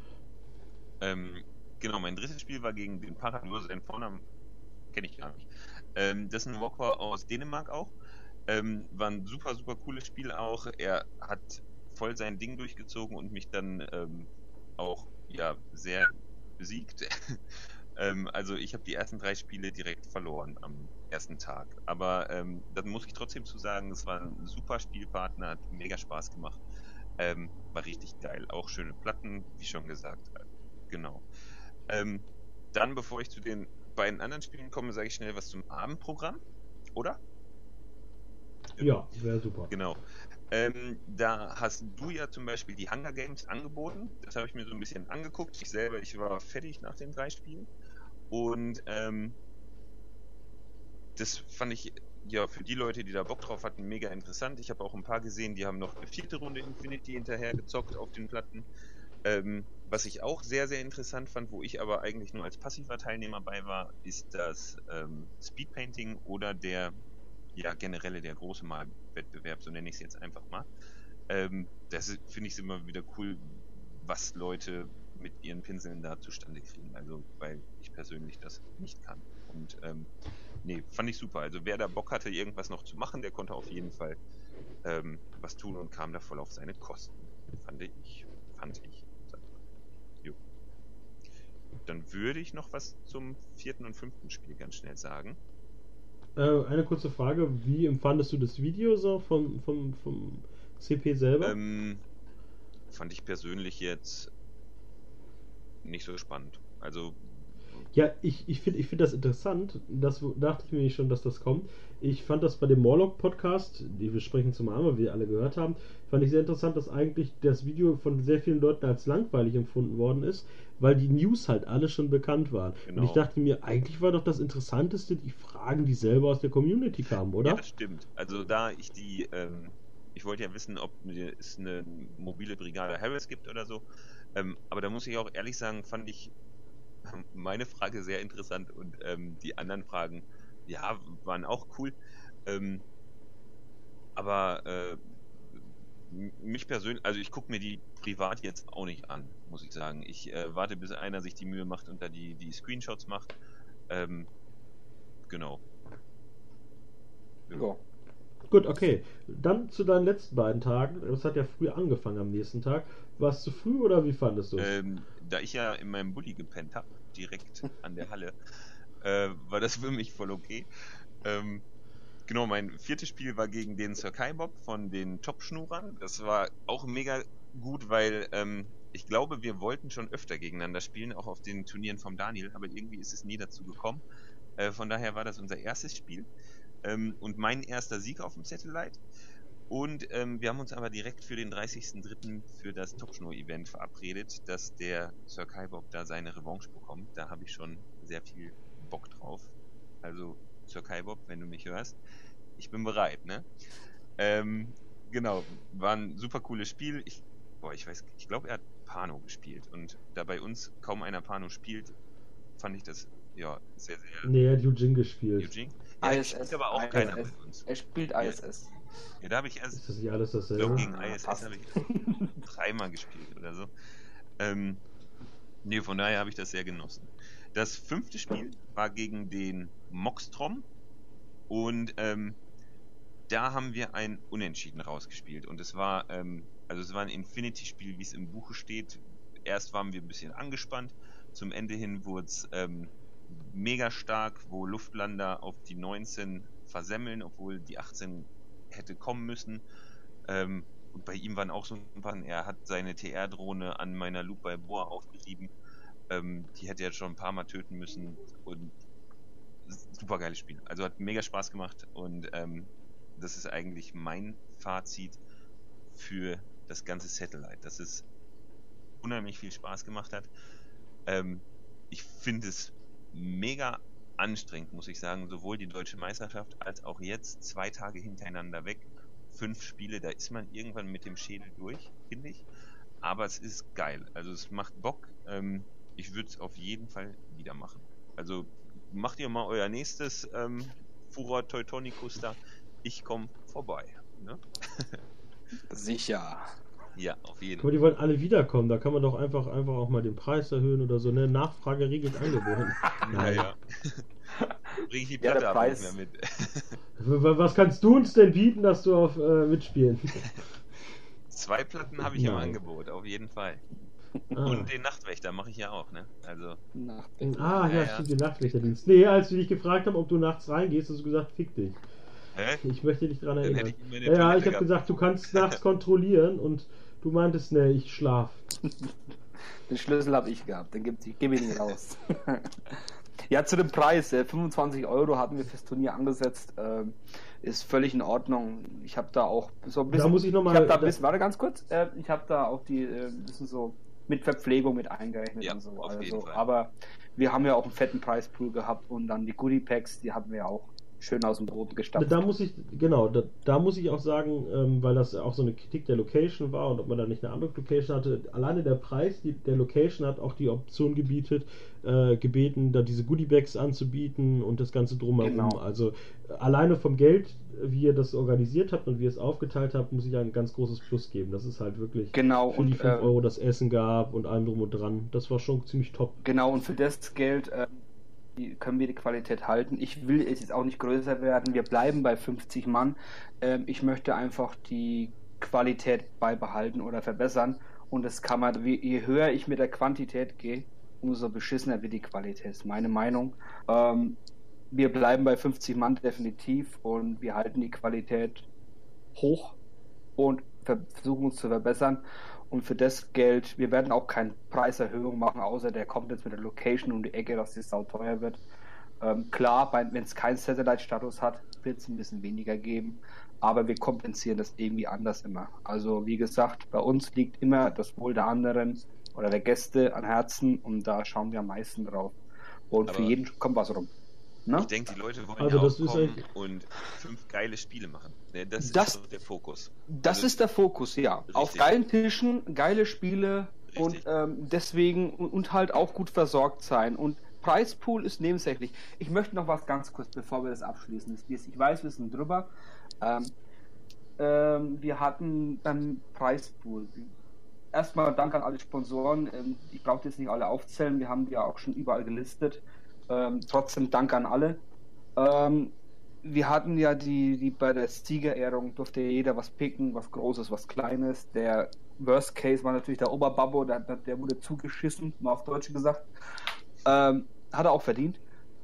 Genau, mein drittes Spiel war gegen den Paradur, seinen Vornamen kenne ich gar nicht. Das ist ein Walker aus Dänemark auch. War ein super, super cooles Spiel auch. Er hat voll sein Ding durchgezogen und mich dann auch ja sehr besiegt. Also ich habe die ersten 3 Spiele direkt verloren am ersten Tag. Aber dann muss ich trotzdem zu sagen, es war ein super Spielpartner, hat mega Spaß gemacht. War richtig geil. Auch schöne Platten, wie schon gesagt. Genau. Dann, bevor ich zu den beiden anderen Spielen komme, sage ich schnell was zum Abendprogramm, oder? Ja, wäre super. Genau. Da hast du ja zum Beispiel die Hunger Games angeboten. Das habe ich mir so ein bisschen angeguckt. Ich war fertig nach den 3 Spielen. Und das fand ich ja für die Leute, die da Bock drauf hatten, mega interessant. Ich habe auch ein paar gesehen, die haben noch eine 4. Runde Infinity hinterher gezockt auf den Platten. Was ich auch sehr, sehr interessant fand, wo ich aber eigentlich nur als passiver Teilnehmer bei war, ist das Speedpainting oder der generelle, der große Malwettbewerb, so nenne ich es jetzt einfach mal. Das finde ich immer wieder cool, was Leute mit ihren Pinseln da zustande kriegen. Also, weil ich persönlich das nicht kann. Und fand ich super. Also wer da Bock hatte, irgendwas noch zu machen, der konnte auf jeden Fall was tun und kam da voll auf seine Kosten. Fand ich. Jo. Dann würde ich noch was zum 4. und 5. Spiel ganz schnell sagen. Eine kurze Frage, wie empfandest du das Video so vom CP selber? Fand ich persönlich jetzt nicht so spannend. Also ja, ich find das interessant. Das dachte ich mir schon, dass das kommt. Ich fand das bei dem Morlock-Podcast, die wir sprechen zum Arme, wie wir alle gehört haben, fand ich sehr interessant, dass eigentlich das Video von sehr vielen Leuten als langweilig empfunden worden ist, weil die News halt alle schon bekannt waren. Genau. Und ich dachte mir, eigentlich war doch das Interessanteste die Fragen, die selber aus der Community kamen, oder? Ja, das stimmt. Also da ich ich wollte ja wissen, ob es eine mobile Brigade Harris gibt oder so. Aber da muss ich auch ehrlich sagen, fand ich meine Frage sehr interessant und die anderen Fragen, ja, waren auch cool. Aber mich persönlich, also ich gucke mir die privat jetzt auch nicht an, muss ich sagen. Ich warte, bis einer sich die Mühe macht und da die Screenshots macht. Genau. Ja. Gut, okay. Dann zu deinen letzten beiden Tagen. Das hat ja früh angefangen am nächsten Tag. War es zu früh oder wie fandest du es? Da ich ja in meinem Bulli gepennt habe, direkt an der Halle, war das für mich voll okay. Genau, mein 4. Spiel war gegen den Sir Kaibob von den Top-Schnurern. Das war auch mega gut, weil ich glaube, wir wollten schon öfter gegeneinander spielen, auch auf den Turnieren vom Daniel, aber irgendwie ist es nie dazu gekommen. Von daher war das unser erstes Spiel und mein erster Sieg auf dem Satellite. Und wir haben uns aber direkt für den 30.03. für das Top-Schnur-Event verabredet, dass der Sir Kaibob da seine Revanche bekommt. Da habe ich schon sehr viel Bock drauf. Also Sir Kaibob, wenn du mich hörst, ich bin bereit, ne? Genau, war ein super cooles Spiel. Ich glaube, er hat Pano gespielt und da bei uns kaum einer Pano spielt, fand ich das ja sehr, sehr... Nee, er hat Eugene gespielt. Eugene? Ja, ISS, spielt aber auch ISS. keiner bei uns. Er spielt ISS. Ja, da habe ich erst... Ist das nicht alles Ich glaube, dasselbe? gegen Ja, ISS passt. habe ich 3-mal gespielt oder so. Nee, von daher habe ich das sehr genossen. Das 5. Spiel war gegen den Moxtrom und da haben wir ein Unentschieden rausgespielt und es war es war ein Infinity-Spiel, wie es im Buche steht. Erst waren wir ein bisschen angespannt, zum Ende hin wurde es mega stark, wo Luftlander auf die 19 versemmeln, obwohl die 18 hätte kommen müssen. Und bei ihm waren auch so ein paar, er hat seine TR-Drohne an meiner Loop bei Boa aufgerieben. Die hätte er schon ein paar Mal töten müssen und super geiles Spiel. Also hat mega Spaß gemacht und das ist eigentlich mein Fazit für das ganze Satellite, dass es unheimlich viel Spaß gemacht hat. Ich finde es mega anstrengend, muss ich sagen, sowohl die Deutsche Meisterschaft als auch jetzt 2 Tage hintereinander weg, 5 Spiele, da ist man irgendwann mit dem Schädel durch, finde ich. Aber es ist geil, also es macht Bock. Ich würde es auf jeden Fall wieder machen. Also macht ihr mal euer nächstes Furor Teutonicus da. Ich komme vorbei. Ne? Sicher. Ja, auf jeden Aber die wollen alle wiederkommen. Da kann man doch einfach auch mal den Preis erhöhen oder so. Ne? Nachfrage regelt Angebot. Ja. Bring ich die Ja, Platte der aber nicht Preis. mehr mit. Was kannst du uns denn bieten, dass du auf mitspielen? 2 Platten habe ich im Angebot, auf jeden Fall. Und den Nachtwächter mache ich ja auch, ne? Also. Ja, Ja. stimmt, den Nachtwächterdienst. Nee, als wir dich gefragt haben, ob du nachts reingehst, hast du gesagt, fick dich. Hä? Ich möchte dich daran Dann erinnern. hätte ich immer eine Ja, ich Toilette habe gehabt. gesagt, du kannst nachts kontrollieren und du meintest, ne, ich schlaf. Den Schlüssel habe ich gehabt, den gebe ich nicht raus. Ja, zu dem Preis, 25 Euro hatten wir fürs Turnier angesetzt, ist völlig in Ordnung. Ich habe da auch so ein bisschen... Da muss ich nochmal... Warte ganz kurz, ich habe da auch die bisschen so mit Verpflegung mit eingerechnet Ja, und so. auf jeden Fall. Aber wir haben ja auch einen fetten Preispool gehabt und dann die Goodie Packs, die hatten wir auch schön aus dem Boden gestampft. Da muss ich auch sagen, weil das auch so eine Kritik der Location war und ob man da nicht eine andere Location hatte, alleine der Preis der Location hat auch die Option gebeten, da diese Goodiebags anzubieten und das Ganze drumherum. Genau. Also alleine vom Geld, wie ihr das organisiert habt und wie ihr es aufgeteilt habt, muss ich ein ganz großes Plus geben. Das ist halt wirklich Genau, für die und 5 Euro das Essen gab und allem drum und dran. Das war schon ziemlich top. genau, und für das Geld können wir die Qualität halten. Ich will es jetzt auch nicht größer werden. Wir bleiben bei 50 Mann. Ich möchte einfach die Qualität beibehalten oder verbessern. Und das kann man, je höher ich mit der Quantität gehe, umso beschissener wird die Qualität. Das ist meine Meinung. Wir bleiben bei 50 Mann definitiv und wir halten die Qualität hoch und versuchen uns zu verbessern. Und für das Geld, wir werden auch keine Preiserhöhung machen, außer der kommt jetzt mit der Location um die Ecke, dass die sau teuer wird. Klar, wenn es keinen Satellite-Status hat, wird es ein bisschen weniger geben, aber wir kompensieren das irgendwie anders immer. Also wie gesagt, bei uns liegt immer das Wohl der anderen oder der Gäste an Herzen und da schauen wir am meisten drauf. Und Aber für jeden kommt was rum. Ne? Ich denke, die Leute wollen Also ja das auch ist kommen echt- und 5 geile Spiele machen. Ne, das Das- ist so der Fokus. Das Also, ist der Fokus, ja. Richtig. Auf geilen Tischen, geile Spiele Richtig. und deswegen und halt auch gut versorgt sein. Und Preispool ist nebensächlich. Ich möchte noch was ganz kurz, bevor wir das abschließen. Ich weiß, wir sind drüber. Wir hatten dann Preispool. Erstmal Dank an alle Sponsoren. Ich brauche jetzt nicht alle aufzählen. Wir haben die ja auch schon überall gelistet. Trotzdem Dank an alle. Wir hatten ja die bei der Siegerehrung durfte jeder was picken, was Großes, was Kleines. Der Worst Case war natürlich der Oberbabbo, der wurde zugeschissen, mal auf Deutsch gesagt. Hat er auch verdient.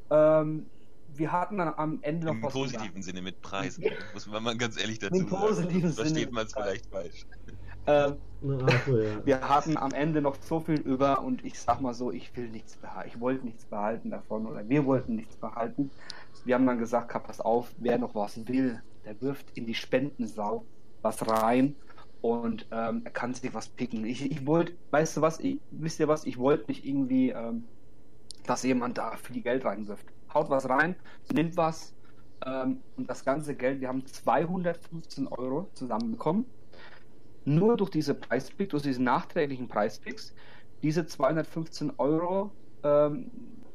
Wir hatten dann am Ende noch Im was positiven Sinne mit Preisen. Muss man mal ganz ehrlich dazu Im positiven sagen. Versteht Sinne. man es vielleicht falsch. Ach so, ja. Wir hatten am Ende noch so viel über und ich sag mal so, ich wollte nichts behalten davon oder wir wollten nichts behalten. Wir haben dann gesagt, pass auf, wer noch was will, der wirft in die Spendensau was rein und er kann sich was picken. Ich wollte, wisst ihr was, ich wollte nicht irgendwie, dass jemand da viel Geld reinwirft. Haut was rein, nimmt was und das ganze Geld, wir haben 215 Euro zusammenbekommen. Nur durch diese Preispicks, durch diese nachträglichen Preispicks, diese 215 Euro komme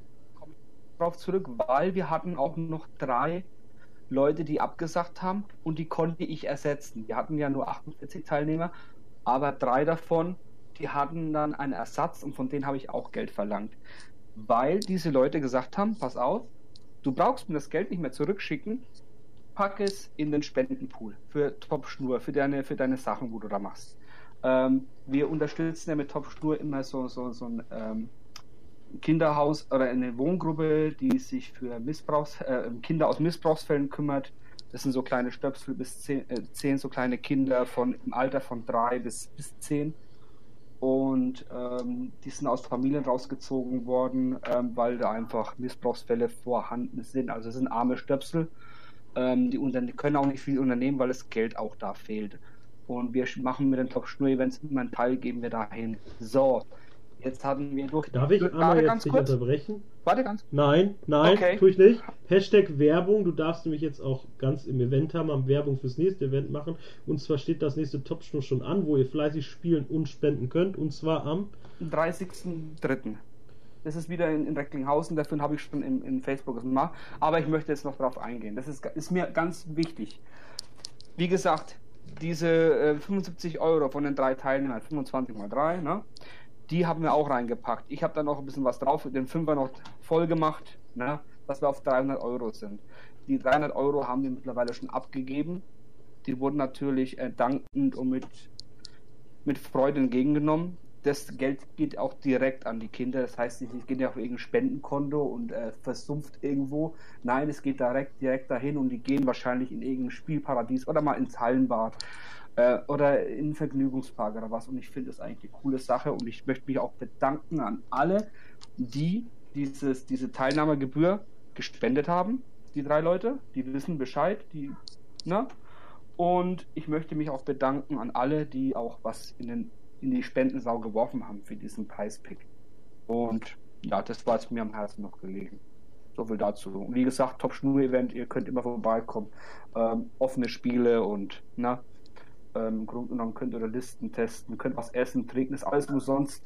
ich darauf zurück, weil wir hatten auch noch 3 Leute, die abgesagt haben und die konnte ich ersetzen. Wir hatten ja nur 48 Teilnehmer, aber 3 davon, die hatten dann einen Ersatz und von denen habe ich auch Geld verlangt. Weil diese Leute gesagt haben, pass auf, du brauchst mir das Geld nicht mehr zurückschicken, pack es in den Spendenpool für Top Schnur, für deine Sachen, wo du da machst. Wir unterstützen ja mit Top Schnur immer so ein Kinderhaus oder eine Wohngruppe, die sich für Kinder aus Missbrauchsfällen kümmert. Das sind so kleine Stöpsel bis 10 so kleine Kinder im Alter von 3 bis 10. Und die sind aus Familien rausgezogen worden, weil da einfach Missbrauchsfälle vorhanden sind. Also es sind arme Stöpsel. Die können auch nicht viel unternehmen, weil das Geld auch da fehlt. Und wir machen mit den Top-Schnur-Events immer einen Teil, geben wir dahin. So, jetzt hatten wir durch... Darf ich einmal jetzt dich kurz? unterbrechen? Warte ganz. Nein, Okay. tue ich nicht. Hashtag Werbung, du darfst nämlich jetzt auch ganz im Event haben, am Werbung fürs nächste Event machen. Und zwar steht das nächste Top-Schnur schon an, wo ihr fleißig spielen und spenden könnt. Und zwar am 30.03. Das ist wieder in Recklinghausen, dafür habe ich schon in Facebook gemacht. Aber ich möchte jetzt noch darauf eingehen. Das ist mir ganz wichtig. Wie gesagt, diese 75 Euro von den 3 Teilnehmern, 25 mal 3, ne, die haben wir auch reingepackt. Ich habe dann noch ein bisschen was drauf, den 5er noch voll gemacht, ne, dass wir auf 300 Euro sind. Die 300 Euro haben wir mittlerweile schon abgegeben. Die wurden natürlich dankend und mit Freude entgegengenommen. das Geld geht auch direkt an die Kinder. Das heißt, es geht ja auf irgendein Spendenkonto und versumpft irgendwo. Nein, es geht direkt dahin und die gehen wahrscheinlich in irgendein Spielparadies oder mal ins Hallenbad oder in einen Vergnügungspark oder was. Und ich finde das eigentlich eine coole Sache und ich möchte mich auch bedanken an alle, die diese Teilnahmegebühr gespendet haben. Die 3 Leute, die wissen Bescheid, Und ich möchte mich auch bedanken an alle, die auch was in die Spendensau geworfen haben für diesen Preispick. Und ja, das war jetzt mir am Herzen noch gelegen. So viel dazu. Und wie gesagt, Top-Schnur-Event, ihr könnt immer vorbeikommen. Offene Spiele und im Grunde genommen könnt ihr Listen testen, könnt was essen, trinken, ist alles umsonst.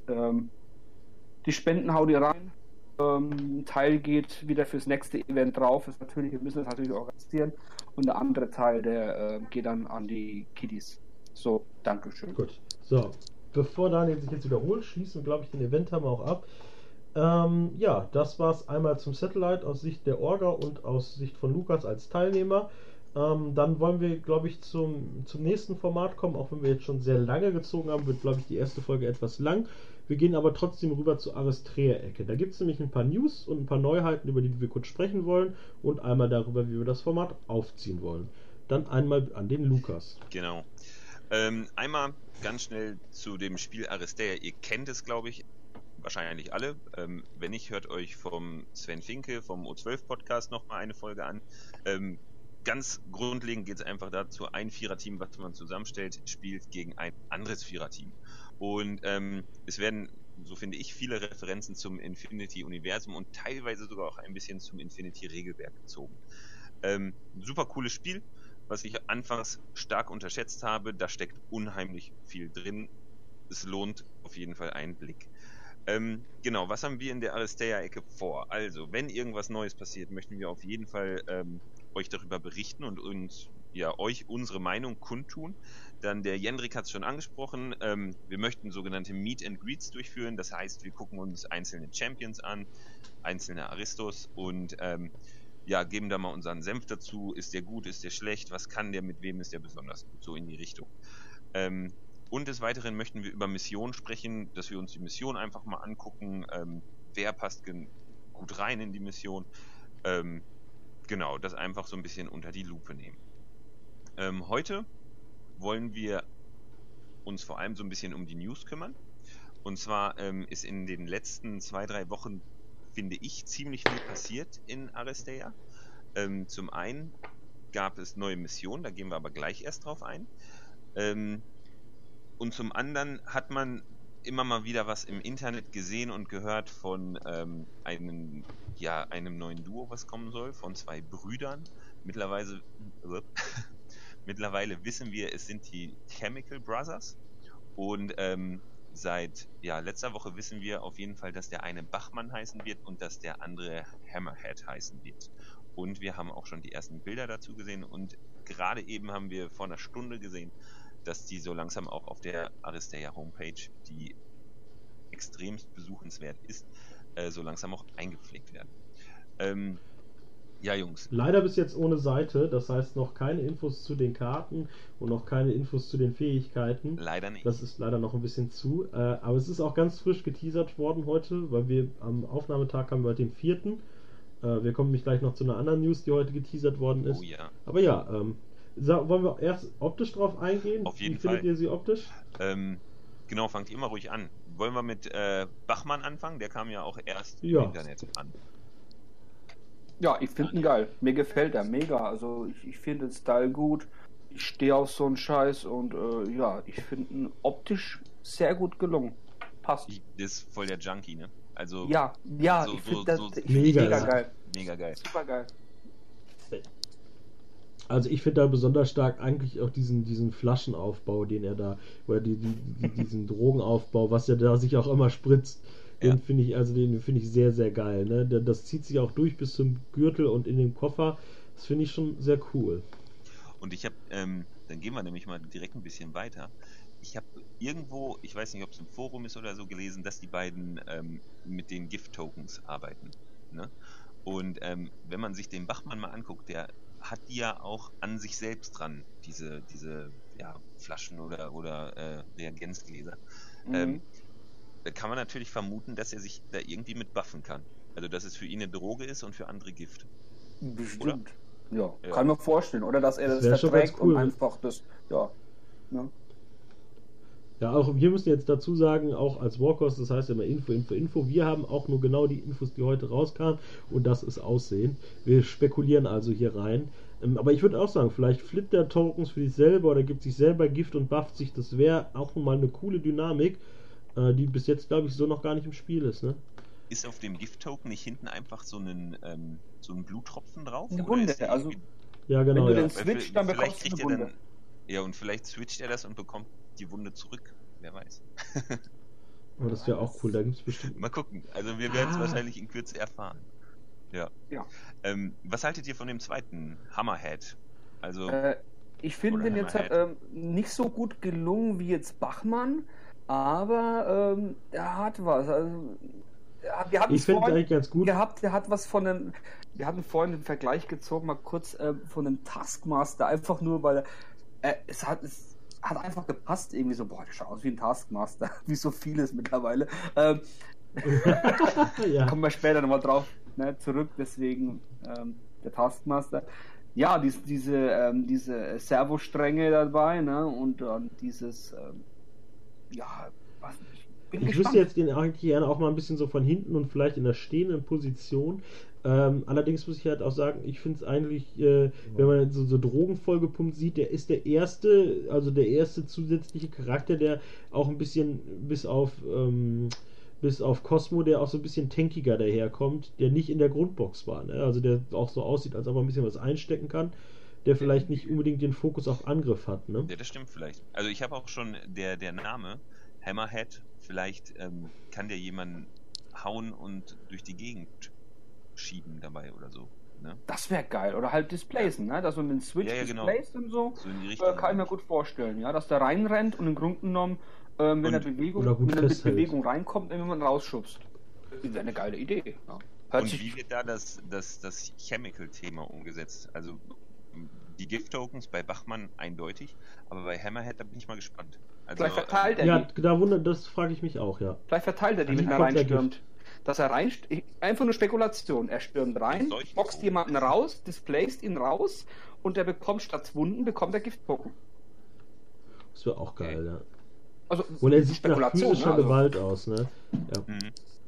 Die Spenden haut ihr rein. Ein Teil geht wieder fürs nächste Event drauf. Wir müssen das natürlich organisieren. Und der andere Teil, der geht dann an die Kiddies. So, Dankeschön. Gut. So, bevor Daniel sich jetzt wiederholt, schließen wir, glaube ich, den Event haben wir auch ab. Ja, das war es einmal zum Satellite aus Sicht der Orga und aus Sicht von Lukas als Teilnehmer. Dann wollen wir, glaube ich, zum nächsten Format kommen, auch wenn wir jetzt schon sehr lange gezogen haben, wird, glaube ich, die erste Folge etwas lang. Wir gehen aber trotzdem rüber zur Aristrea-Ecke. Da gibt es nämlich ein paar News und ein paar Neuheiten, über die wir kurz sprechen wollen und einmal darüber, wie wir das Format aufziehen wollen. Dann einmal an den Lukas. Genau. Einmal ganz schnell zu dem Spiel Aristrea. Ihr kennt es, glaube ich, wahrscheinlich alle. Wenn nicht, hört euch vom Sven Finke, vom O12-Podcast nochmal eine Folge an. Ganz grundlegend geht es einfach dazu, ein Viererteam, was man zusammenstellt, spielt gegen ein anderes Viererteam. Und es werden, so finde ich, viele Referenzen zum Infinity-Universum und teilweise sogar auch ein bisschen zum Infinity-Regelwerk gezogen. Super cooles Spiel, was ich anfangs stark unterschätzt habe. Da steckt unheimlich viel drin. Es lohnt auf jeden Fall einen Blick. Genau, was haben wir in der Aristrea-Ecke vor? Also, wenn irgendwas Neues passiert, möchten wir auf jeden Fall euch darüber berichten und euch unsere Meinung kundtun. Dann der Jendrik hat es schon angesprochen, wir möchten sogenannte Meet and Greets durchführen, das heißt, wir gucken uns einzelne Champions an, einzelne Aristos und geben da mal unseren Senf dazu, ist der gut, ist der schlecht, was kann der, mit wem ist der besonders gut, so in die Richtung. Und des Weiteren möchten wir über Missionen sprechen, dass wir uns die Mission einfach mal angucken, wer passt gut rein in die Mission, genau, das einfach so ein bisschen unter die Lupe nehmen. Heute wollen wir uns vor allem so ein bisschen um die News kümmern. Und zwar ist in den letzten 2-3 Wochen, finde ich, ziemlich viel passiert in Aristrea. Zum einen gab es neue Missionen, da gehen wir aber gleich erst drauf ein. Und zum anderen hat man immer mal wieder was im Internet gesehen und gehört von einem neuen Duo, was kommen soll, von 2 Brüdern. Mittlerweile wissen wir, es sind die Chemical Brothers und seit letzter Woche wissen wir auf jeden Fall, dass der eine Bachmann heißen wird und dass der andere Hammerhead heißen wird. Und wir haben auch schon die ersten Bilder dazu gesehen und gerade eben haben wir vor einer Stunde gesehen, dass die so langsam auch auf der Aristrea Homepage, die extremst besuchenswert ist, so langsam auch eingepflegt werden. Ja, Jungs. Leider bis jetzt ohne Seite, das heißt noch keine Infos zu den Karten und noch keine Infos zu den Fähigkeiten. Leider nicht. Das ist leider noch ein bisschen zu. Aber es ist auch ganz frisch geteasert worden heute, weil wir am Aufnahmetag haben wir den 4. Wir kommen nämlich gleich noch zu einer anderen News, die heute geteasert worden ist. Oh ja. Aber ja, wollen wir erst optisch drauf eingehen? Auf jeden Wie Fall. findet ihr sie optisch? Genau, fangt ihr immer ruhig an. Wollen wir mit Bachmann anfangen? Der kam ja auch erst Ja. im Internet an. Ja, ich finde ihn geil. Mir gefällt er mega. Also ich finde den Style gut. Ich stehe auf so einen Scheiß und ich finde ihn optisch sehr gut gelungen. Passt. Das ist voll der Junkie, ne? Also Ja, so- ich finde so- das so- Mega, mega ja. geil. mega geil. Super geil. Also ich finde da besonders stark eigentlich auch diesen Flaschenaufbau, den er da, oder diesen Drogenaufbau, was er da sich auch immer spritzt. Ja. Den finde ich sehr, sehr geil. Ne? Das zieht sich auch durch bis zum Gürtel und in den Koffer. Das finde ich schon sehr cool. Und ich habe, dann gehen wir nämlich mal direkt ein bisschen weiter. Ich habe irgendwo, ich weiß nicht, ob es im Forum ist oder so, gelesen, dass die beiden mit den Gift-Tokens arbeiten. Ne? Und wenn man sich den Bachmann mal anguckt, der hat die ja auch an sich selbst dran, diese Flaschen oder Reagenzgläser. Mhm. da kann man natürlich vermuten, dass er sich da irgendwie mit buffen kann. Also, dass es für ihn eine Droge ist und für andere Gift. Bestimmt. Ja, Ja. kann man vorstellen. Oder dass er Das das wär schon verträgt ganz cool, und ne? einfach das, ja. Ne? Ja, auch wir müssen jetzt dazu sagen, auch als Warcross, das heißt immer Info. Wir haben auch nur genau die Infos, die heute rauskamen, und das ist Aussehen. Wir spekulieren also hier rein. Aber ich würde auch sagen, vielleicht flippt der Tokens für sich selber oder gibt sich selber Gift und bufft sich. Das wäre auch mal eine coole Dynamik, die bis jetzt, glaube ich, so noch gar nicht im Spiel ist, ne? Ist auf dem Gift-Token nicht hinten einfach so ein Bluttropfen drauf? Eine Oder Wunde, ist die also irgendwie- Ja, genau, wenn du ja. den Switch, dann Vielleicht bekommst du kriegt eine er Wunde. dann. Ja, und vielleicht switcht er das und bekommt die Wunde zurück. Wer weiß. Aber das wäre auch cool, da gibt es bestimmt. Mal gucken. Also wir werden es Ah. wahrscheinlich in Kürze erfahren. Ja. Ja. Was haltet ihr von dem zweiten Hammerhead? Also Ich finde Oder den jetzt halt, nicht so gut gelungen wie jetzt Bachmann, aber er hat was. Also, ja, wir hatten Ich finde es vorhin eigentlich ganz gut. gehabt, der hat was von einem. Wir hatten vorhin den Vergleich gezogen, mal kurz von einem Taskmaster, einfach nur, weil es hat einfach gepasst, irgendwie so, boah, der schaut aus wie ein Taskmaster, wie so vieles mittlerweile. Ja. Kommen wir später nochmal drauf zurück, deswegen der Taskmaster. Ja, diese Servostränge dabei, ne? Und dann dieses, ja, was bin Ich gespannt. wüsste jetzt den eigentlich gerne auch mal ein bisschen so von hinten und vielleicht in der stehenden Position. Allerdings muss ich halt auch sagen, ich finde es eigentlich, wenn man so Drogen vollgepumpt sieht, der ist der erste zusätzliche Charakter, der auch ein bisschen bis auf Cosmo, der auch so ein bisschen tankiger daherkommt, der nicht in der Grundbox war. Ne? Also der auch so aussieht, als ob er ein bisschen was einstecken kann, der vielleicht nicht unbedingt den Fokus auf Angriff hat. Ne? ja, das stimmt vielleicht. Also ich habe auch schon der Name Hammerhead, vielleicht kann der jemanden hauen und durch die Gegend schieben dabei oder so. Ne? Das wäre geil. Oder halt displacen, ne? Dass man den Switch Ja, genau. displaced und so. So in die Richtung. Kann ich mir gut vorstellen, ja, dass der reinrennt und im Grunde genommen, wenn Und- er Bewegung, oder gut wenn er mit festhält. Bewegung reinkommt, jemand rausschubst. Das wäre eine geile Idee. Ja. Hört Und sich wie wird da das Chemical-Thema umgesetzt? Also die Gift-Tokens bei Bachmann eindeutig, aber bei Hammerhead, da bin ich mal gespannt. Also, Vielleicht verteilt er Ja, die. das frage ich mich auch, ja. Vielleicht verteilt er die, Also wenn er kommt der reinstürmt. Dass er einfach nur Spekulation. Er stürmt rein, Solche boxt Drogen. jemanden raus, displaced ihn raus und er bekommt statt Wunden bekommt er Giftpocken. Das wäre auch geil, ja. Also Und er sieht nach Spekulation, physischer ne? Also, Gewalt aus, ne? Ja. Mhm.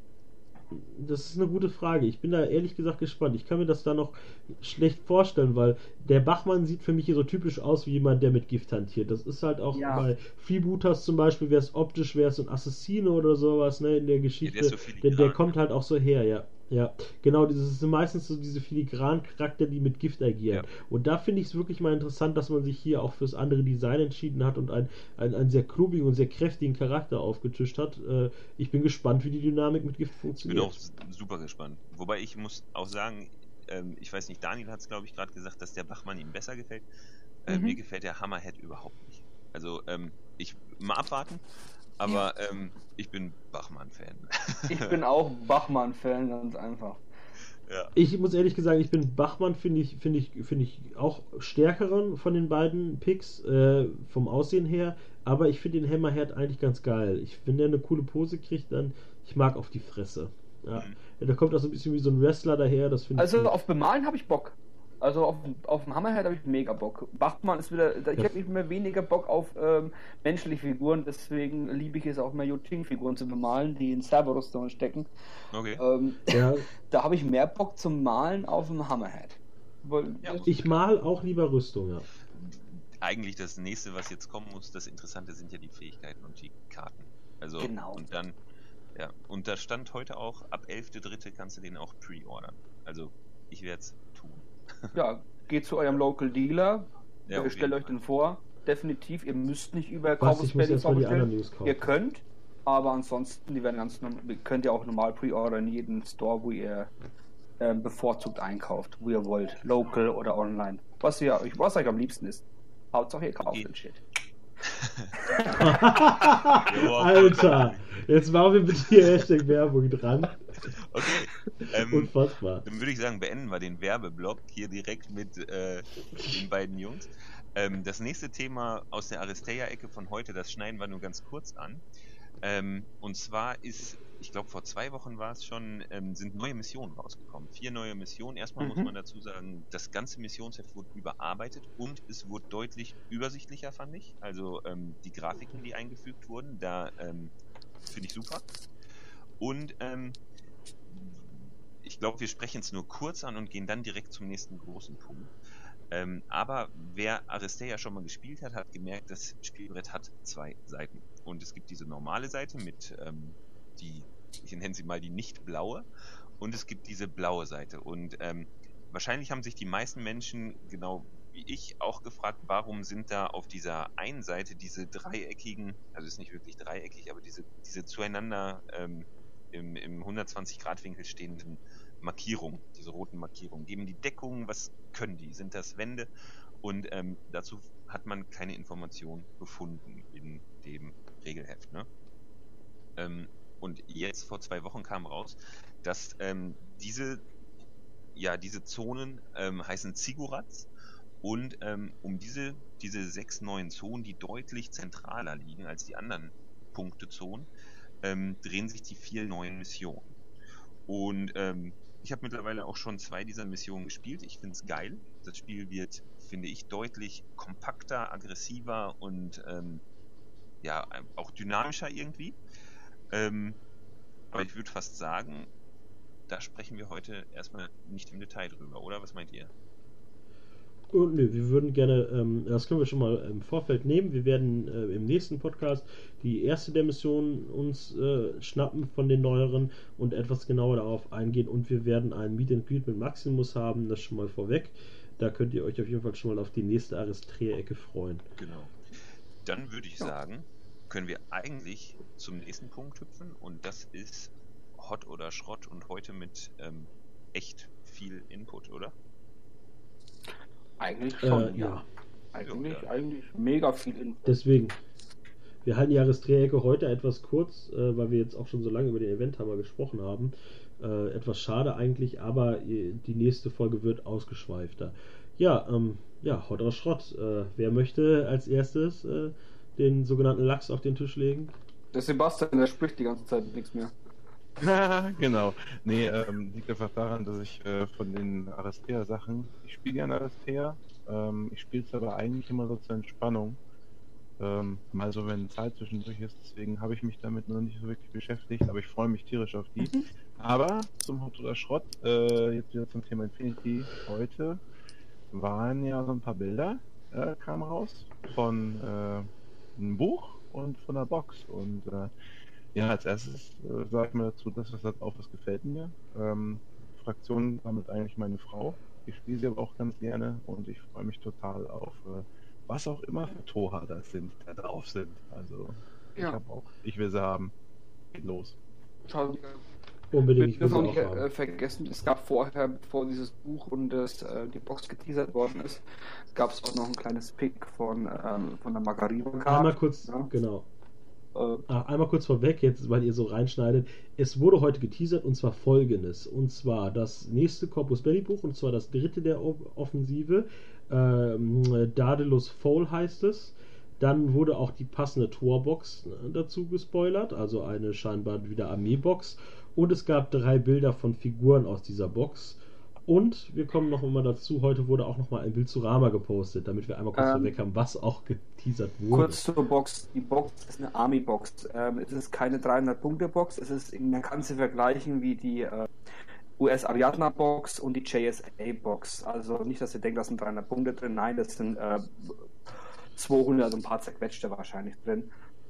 Das ist eine gute Frage. Ich bin da ehrlich gesagt gespannt. Ich kann mir das da noch schlecht vorstellen, weil der Bachmann sieht für mich hier so typisch aus wie jemand, der mit Gift hantiert. Das ist halt auch Ja. bei Freebooters zum Beispiel, wäre es optisch, wäre es so ein Assassine oder sowas, ne, in der Geschichte. der ist so filigran. der kommt halt auch so her, ja. Ja, genau, das sind meistens so diese filigranen Charakter, die mit Gift agieren. Ja. Und da finde ich es wirklich mal interessant, dass man sich hier auch fürs andere Design entschieden hat und einen sehr klubigen und sehr kräftigen Charakter aufgetischt hat. Ich bin gespannt, wie die Dynamik mit Gift Ich bin funktioniert. auch super gespannt. Wobei ich muss auch sagen, ich weiß nicht, Daniel hat es glaube ich gerade gesagt, dass der Bachmann ihm besser gefällt. Mir gefällt der Hammerhead überhaupt nicht. Also ich mal abwarten, aber ich bin Bachmann-Fan. ich bin auch Bachmann-Fan, ganz einfach. Ja. Ich muss ehrlich gesagt, ich bin Bachmann, finde ich auch stärkeren von den beiden Picks, vom Aussehen her, aber ich finde den Hammerhead eigentlich ganz geil. Wenn der eine coole Pose kriegt, dann, ich mag auf die Fresse. Ja. Ja, da kommt auch so ein bisschen wie so ein Wrestler daher, das finde ich Also gut. auf Bemalen habe ich Bock. Also auf dem Hammerhead habe ich mega Bock. Bachmann ist wieder, ich Ja. habe nicht mehr weniger Bock auf menschliche Figuren, deswegen liebe ich es auch mehr Yuting-Figuren zu bemalen, die in Servo-Rüstungen stecken. Okay. Ja, Da habe ich mehr Bock zum Malen auf dem Hammerhead. Weil Ja. das- ich mal auch lieber Rüstung, ja. Eigentlich das nächste, was jetzt kommen muss, das Interessante sind ja die Fähigkeiten und die Karten. Also Genau. und dann, ja, und da stand heute auch, ab 11.3. kannst du den auch pre-ordern. Also ich werde es tun. Ja, geht zu eurem Local Dealer, Ja, auf stellt jeden euch den vor. Definitiv, ihr müsst nicht über Was, ich muss Corvus erst mal die bestellen. anderen News kaufen. Ihr könnt, aber ansonsten, die werden könnt ihr auch normal pre-ordern in jedem Store, wo ihr bevorzugt einkauft, wo ihr wollt, local oder online. Was euch am liebsten ist. Hauptsache ihr kauft Okay. den Shit. Alter, jetzt machen wir bitte hier Hashtag Werbung dran. Okay. Unfassbar. Dann würde ich sagen, beenden wir den Werbeblock hier direkt mit den beiden Jungs. Das nächste Thema aus der Aristeia-Ecke von heute, das schneiden wir nur ganz kurz an. Und zwar ich glaube vor 2 Wochen war es schon, sind neue Missionen rausgekommen. 4 neue Missionen. Erstmal muss man dazu sagen, das ganze Missionsheft wurde überarbeitet und es wurde deutlich übersichtlicher, fand ich. Also die Grafiken, die eingefügt wurden, da finde ich super. Und ich glaube, wir sprechen es nur kurz an und gehen dann direkt zum nächsten großen Punkt. Aber wer Aristea schon mal gespielt hat, hat gemerkt, das Spielbrett hat 2 Seiten. Und es gibt diese normale Seite mit ich nenne sie mal die nicht blaue, und es gibt diese blaue Seite. Und wahrscheinlich haben sich die meisten Menschen, genau wie ich, auch gefragt, warum sind da auf dieser einen Seite diese dreieckigen, also ist nicht wirklich dreieckig, aber diese zueinander im 120-Grad-Winkel stehenden Markierungen, diese roten Markierungen. Geben die Deckungen, was können die? Sind das Wände? Und dazu hat man keine Information gefunden in dem Regelheft. Ne? Und jetzt vor 2 Wochen kam raus, dass diese Zonen heißen Ziggurats, und um diese 6 neuen Zonen, die deutlich zentraler liegen als die anderen Punktezonen, drehen sich die 4 neuen Missionen. Und ich habe mittlerweile auch schon 2 dieser Missionen gespielt. Ich finde es geil. Das Spiel wird, finde ich, deutlich kompakter, aggressiver und auch dynamischer irgendwie. Aber ich würde fast sagen, da sprechen wir heute erstmal nicht im Detail drüber, oder? Was meint ihr? Nö, wir würden gerne, das können wir schon mal im Vorfeld nehmen. Wir werden im nächsten Podcast die erste der Missionen uns schnappen von den neueren und etwas genauer darauf eingehen. Und wir werden ein Meet and Greet mit Maximus haben, das schon mal vorweg. Da könnt ihr euch auf jeden Fall schon mal auf die nächste Aristea-Ecke freuen. Genau. Dann würde ich sagen, können wir eigentlich zum nächsten Punkt hüpfen, und das ist Hot oder Schrott, und heute mit echt viel Input, oder? Eigentlich schon, ja. Eigentlich mega viel Input. Deswegen, wir halten die Aristea-Ecke heute etwas kurz, weil wir jetzt auch schon so lange über den Eventhammer gesprochen haben. Etwas schade eigentlich, aber die nächste Folge wird ausgeschweifter. Ja, Hot oder Schrott. Wer möchte als erstes den sogenannten Lachs auf den Tisch legen? Der Sebastian, der spricht die ganze Zeit nichts mehr. Genau. Nee, liegt einfach daran, dass ich von den Aristea-Sachen, ich spiele gerne Aristea, ich spiele es aber eigentlich immer so zur Entspannung. Mal so, wenn Zeit zwischendurch ist, deswegen habe ich mich damit noch nicht so wirklich beschäftigt, aber ich freue mich tierisch auf die. Aber zum Hot oder Schrott, jetzt wieder zum Thema Infinity. Heute waren ja so ein paar Bilder, kamen raus von einem Buch und von einer Box, und ja, als erstes sage ich mal dazu, dass das halt auch was gefällt mir. Fraktion damit eigentlich meine Frau. Ich spiele sie aber auch ganz gerne, und ich freue mich total auf was auch immer für Toha das sind, die da drauf sind. Also ich will sie haben. Geht los. Schau, Unbedingt. Ich will auch nicht vergessen, es gab vorher, bevor dieses Buch und die Box geteasert worden ist, gab es auch noch ein kleines Pick von der Margarita-Karte. Einmal kurz, genau. Einmal kurz vorweg, jetzt, weil ihr so reinschneidet. Es wurde heute geteasert, und zwar folgendes. Und zwar das nächste Corpus Belli Buch, und zwar das 3. der Offensive. Daedalus Foal heißt es. Dann wurde auch die passende Torbox dazu gespoilert, also eine scheinbar wieder Armeebox. Und es gab 3 Bilder von Figuren aus dieser Box. Und wir kommen noch mal dazu, heute wurde auch noch mal ein Bild zu Rama gepostet, damit wir einmal kurz vorweg haben, was auch geteasert wurde. Kurz zur Box. Die Box ist eine Army-Box. Es ist keine 300-Punkte-Box. Man kann sie vergleichen wie die US-Ariadna-Box und die JSA-Box. Also nicht, dass ihr denkt, da sind 300 Punkte drin. Nein, das sind 200 und ein paar zerquetschte wahrscheinlich drin.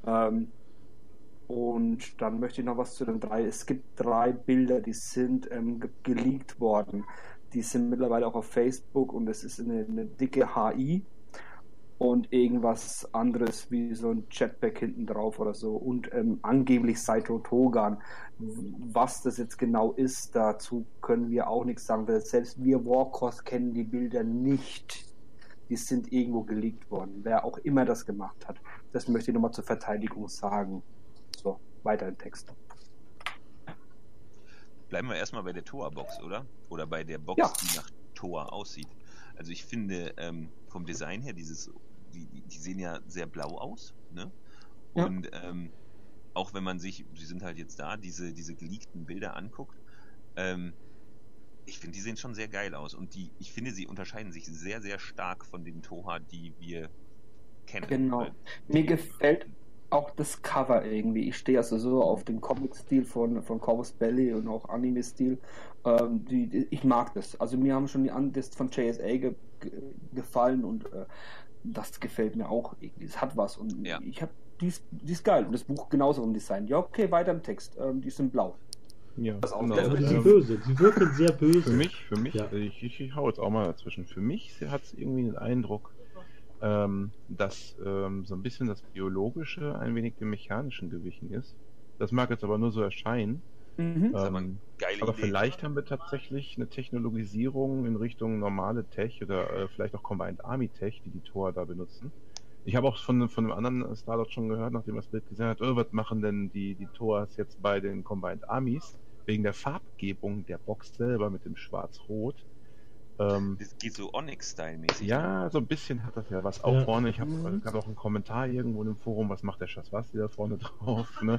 Und dann möchte ich noch was zu den 3. Es gibt 3 Bilder, die sind geleakt worden. Die sind mittlerweile auch auf Facebook, und es ist eine dicke HI und irgendwas anderes wie so ein Jetpack hinten drauf oder so, und angeblich Saito Togan. Was das jetzt genau ist, dazu können wir auch nichts sagen, weil selbst wir Warcross kennen die Bilder nicht. Die sind irgendwo geleakt worden, wer auch immer das gemacht hat. Das möchte ich nochmal zur Verteidigung sagen. So, weiter im Text. Bleiben wir erstmal bei der Toa-Box, oder? Oder bei der Box, die nach Toa aussieht. Also ich finde, vom Design her, die sehen ja sehr blau aus, ne? Und auch wenn man sich, sie sind halt jetzt da, diese geleakten Bilder anguckt, ich finde, die sehen schon sehr geil aus und ich finde, sie unterscheiden sich sehr, sehr stark von den Toha, die wir kennen. Genau. Mir gefällt auch das Cover irgendwie. Ich stehe also so auf den Comic-Stil von Corvus Belli und auch Anime-Stil. Ich mag das. Also mir haben schon die Ansicht von JSA gefallen und das gefällt mir auch. Es hat was und ich habe die ist geil und das Buch genauso im Design. Ja, okay, weiter im Text. Die sind blau. Ja, Das auch genau. Also die sind böse, die wirken sehr böse. Für mich, Ja. ich hau jetzt auch mal dazwischen. Für mich hat es irgendwie den Eindruck, dass so ein bisschen das Biologische ein wenig dem Mechanischen gewichen ist. Das mag jetzt aber nur so erscheinen. Mhm. Das ist aber eine geile Aber Idee. vielleicht haben wir tatsächlich eine Technologisierung in Richtung normale Tech oder vielleicht auch Combined Army Tech, die Tor da benutzen. Ich habe auch von einem anderen Starlord schon gehört, nachdem er das Bild gesehen hat, was machen denn die Tors jetzt bei den Combined Armies? Wegen der Farbgebung der Box selber mit dem Schwarz-Rot. Das geht so Onyx-Style-mäßig. Ja, so ein bisschen hat das ja was. Auch Ja. vorne, ich habe gab auch einen Kommentar irgendwo in dem Forum, was macht der Schaswasti da vorne drauf, ne?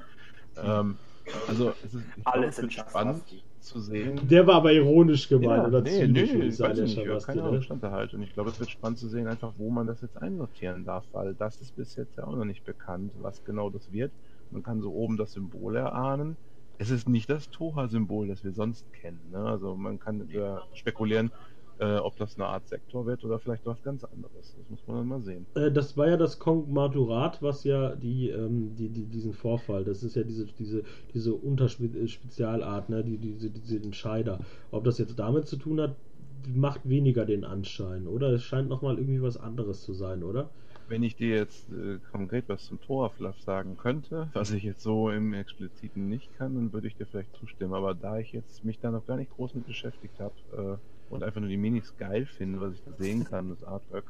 Also es ist Alles wird in spannend Schaswasti. zu sehen. Der war aber ironisch gemeint oder nee, zynisch, würde ich ich sagen, weiß der nicht, Schabasti, keine Ahnung, ne? stand da halt. Und ich glaube, es wird spannend zu sehen, einfach wo man das jetzt einsortieren darf, weil das ist bis jetzt ja auch noch nicht bekannt, was genau das wird. Man kann so oben das Symbol erahnen. Es ist nicht das Toha-Symbol, das wir sonst kennen. Ne? Also man kann spekulieren, ob das eine Art Sektor wird oder vielleicht was ganz anderes. Das muss man dann mal sehen. Das war ja das Kongmaturat, was ja diesen Vorfall, das ist ja diese Unterspezialart, ne, diese Entscheider. Ob das jetzt damit zu tun hat, macht weniger den Anschein, oder? Es scheint nochmal irgendwie was anderes zu sein, oder? Wenn ich dir jetzt konkret was zum Toa-Fluff sagen könnte, was ich jetzt so im Expliziten nicht kann, dann würde ich dir vielleicht zustimmen. Aber da ich jetzt mich da noch gar nicht groß mit beschäftigt habe und einfach nur die Minis geil finde, was ich da sehen kann, das Artwork,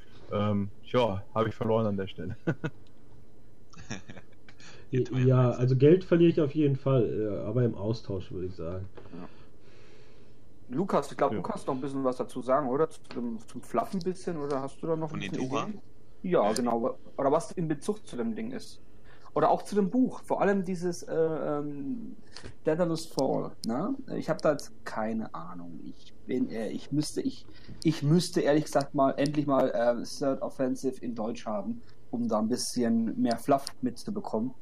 habe ich verloren an der Stelle. Ja, also Geld verliere ich auf jeden Fall, aber im Austausch würde ich sagen. Lukas, ich glaube, Ja. du kannst noch ein bisschen was dazu sagen, oder? Zum Fluff ein bisschen, oder hast du da noch Von ein den bisschen Toha? Ideen? Ja, genau. Oder was in Bezug zu dem Ding ist. Oder auch zu dem Buch. Vor allem dieses Daedalus Fall. Ne? Ich habe da jetzt keine Ahnung. Ich müsste ehrlich gesagt endlich mal Third Offensive in Deutsch haben, um da ein bisschen mehr Fluff mitzubekommen.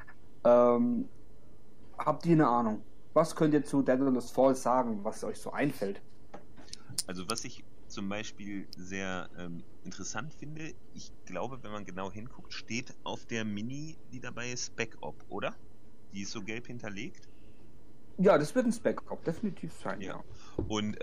Habt ihr eine Ahnung? Was könnt ihr zu Daedalus Fall sagen, was euch so einfällt? Also was ich zum Beispiel sehr interessant finde, ich glaube, wenn man genau hinguckt, steht auf der Mini, die dabei ist, Spec Op, oder? Die ist so gelb hinterlegt. Ja, das wird ein Spec-Op, definitiv sein, ja. Und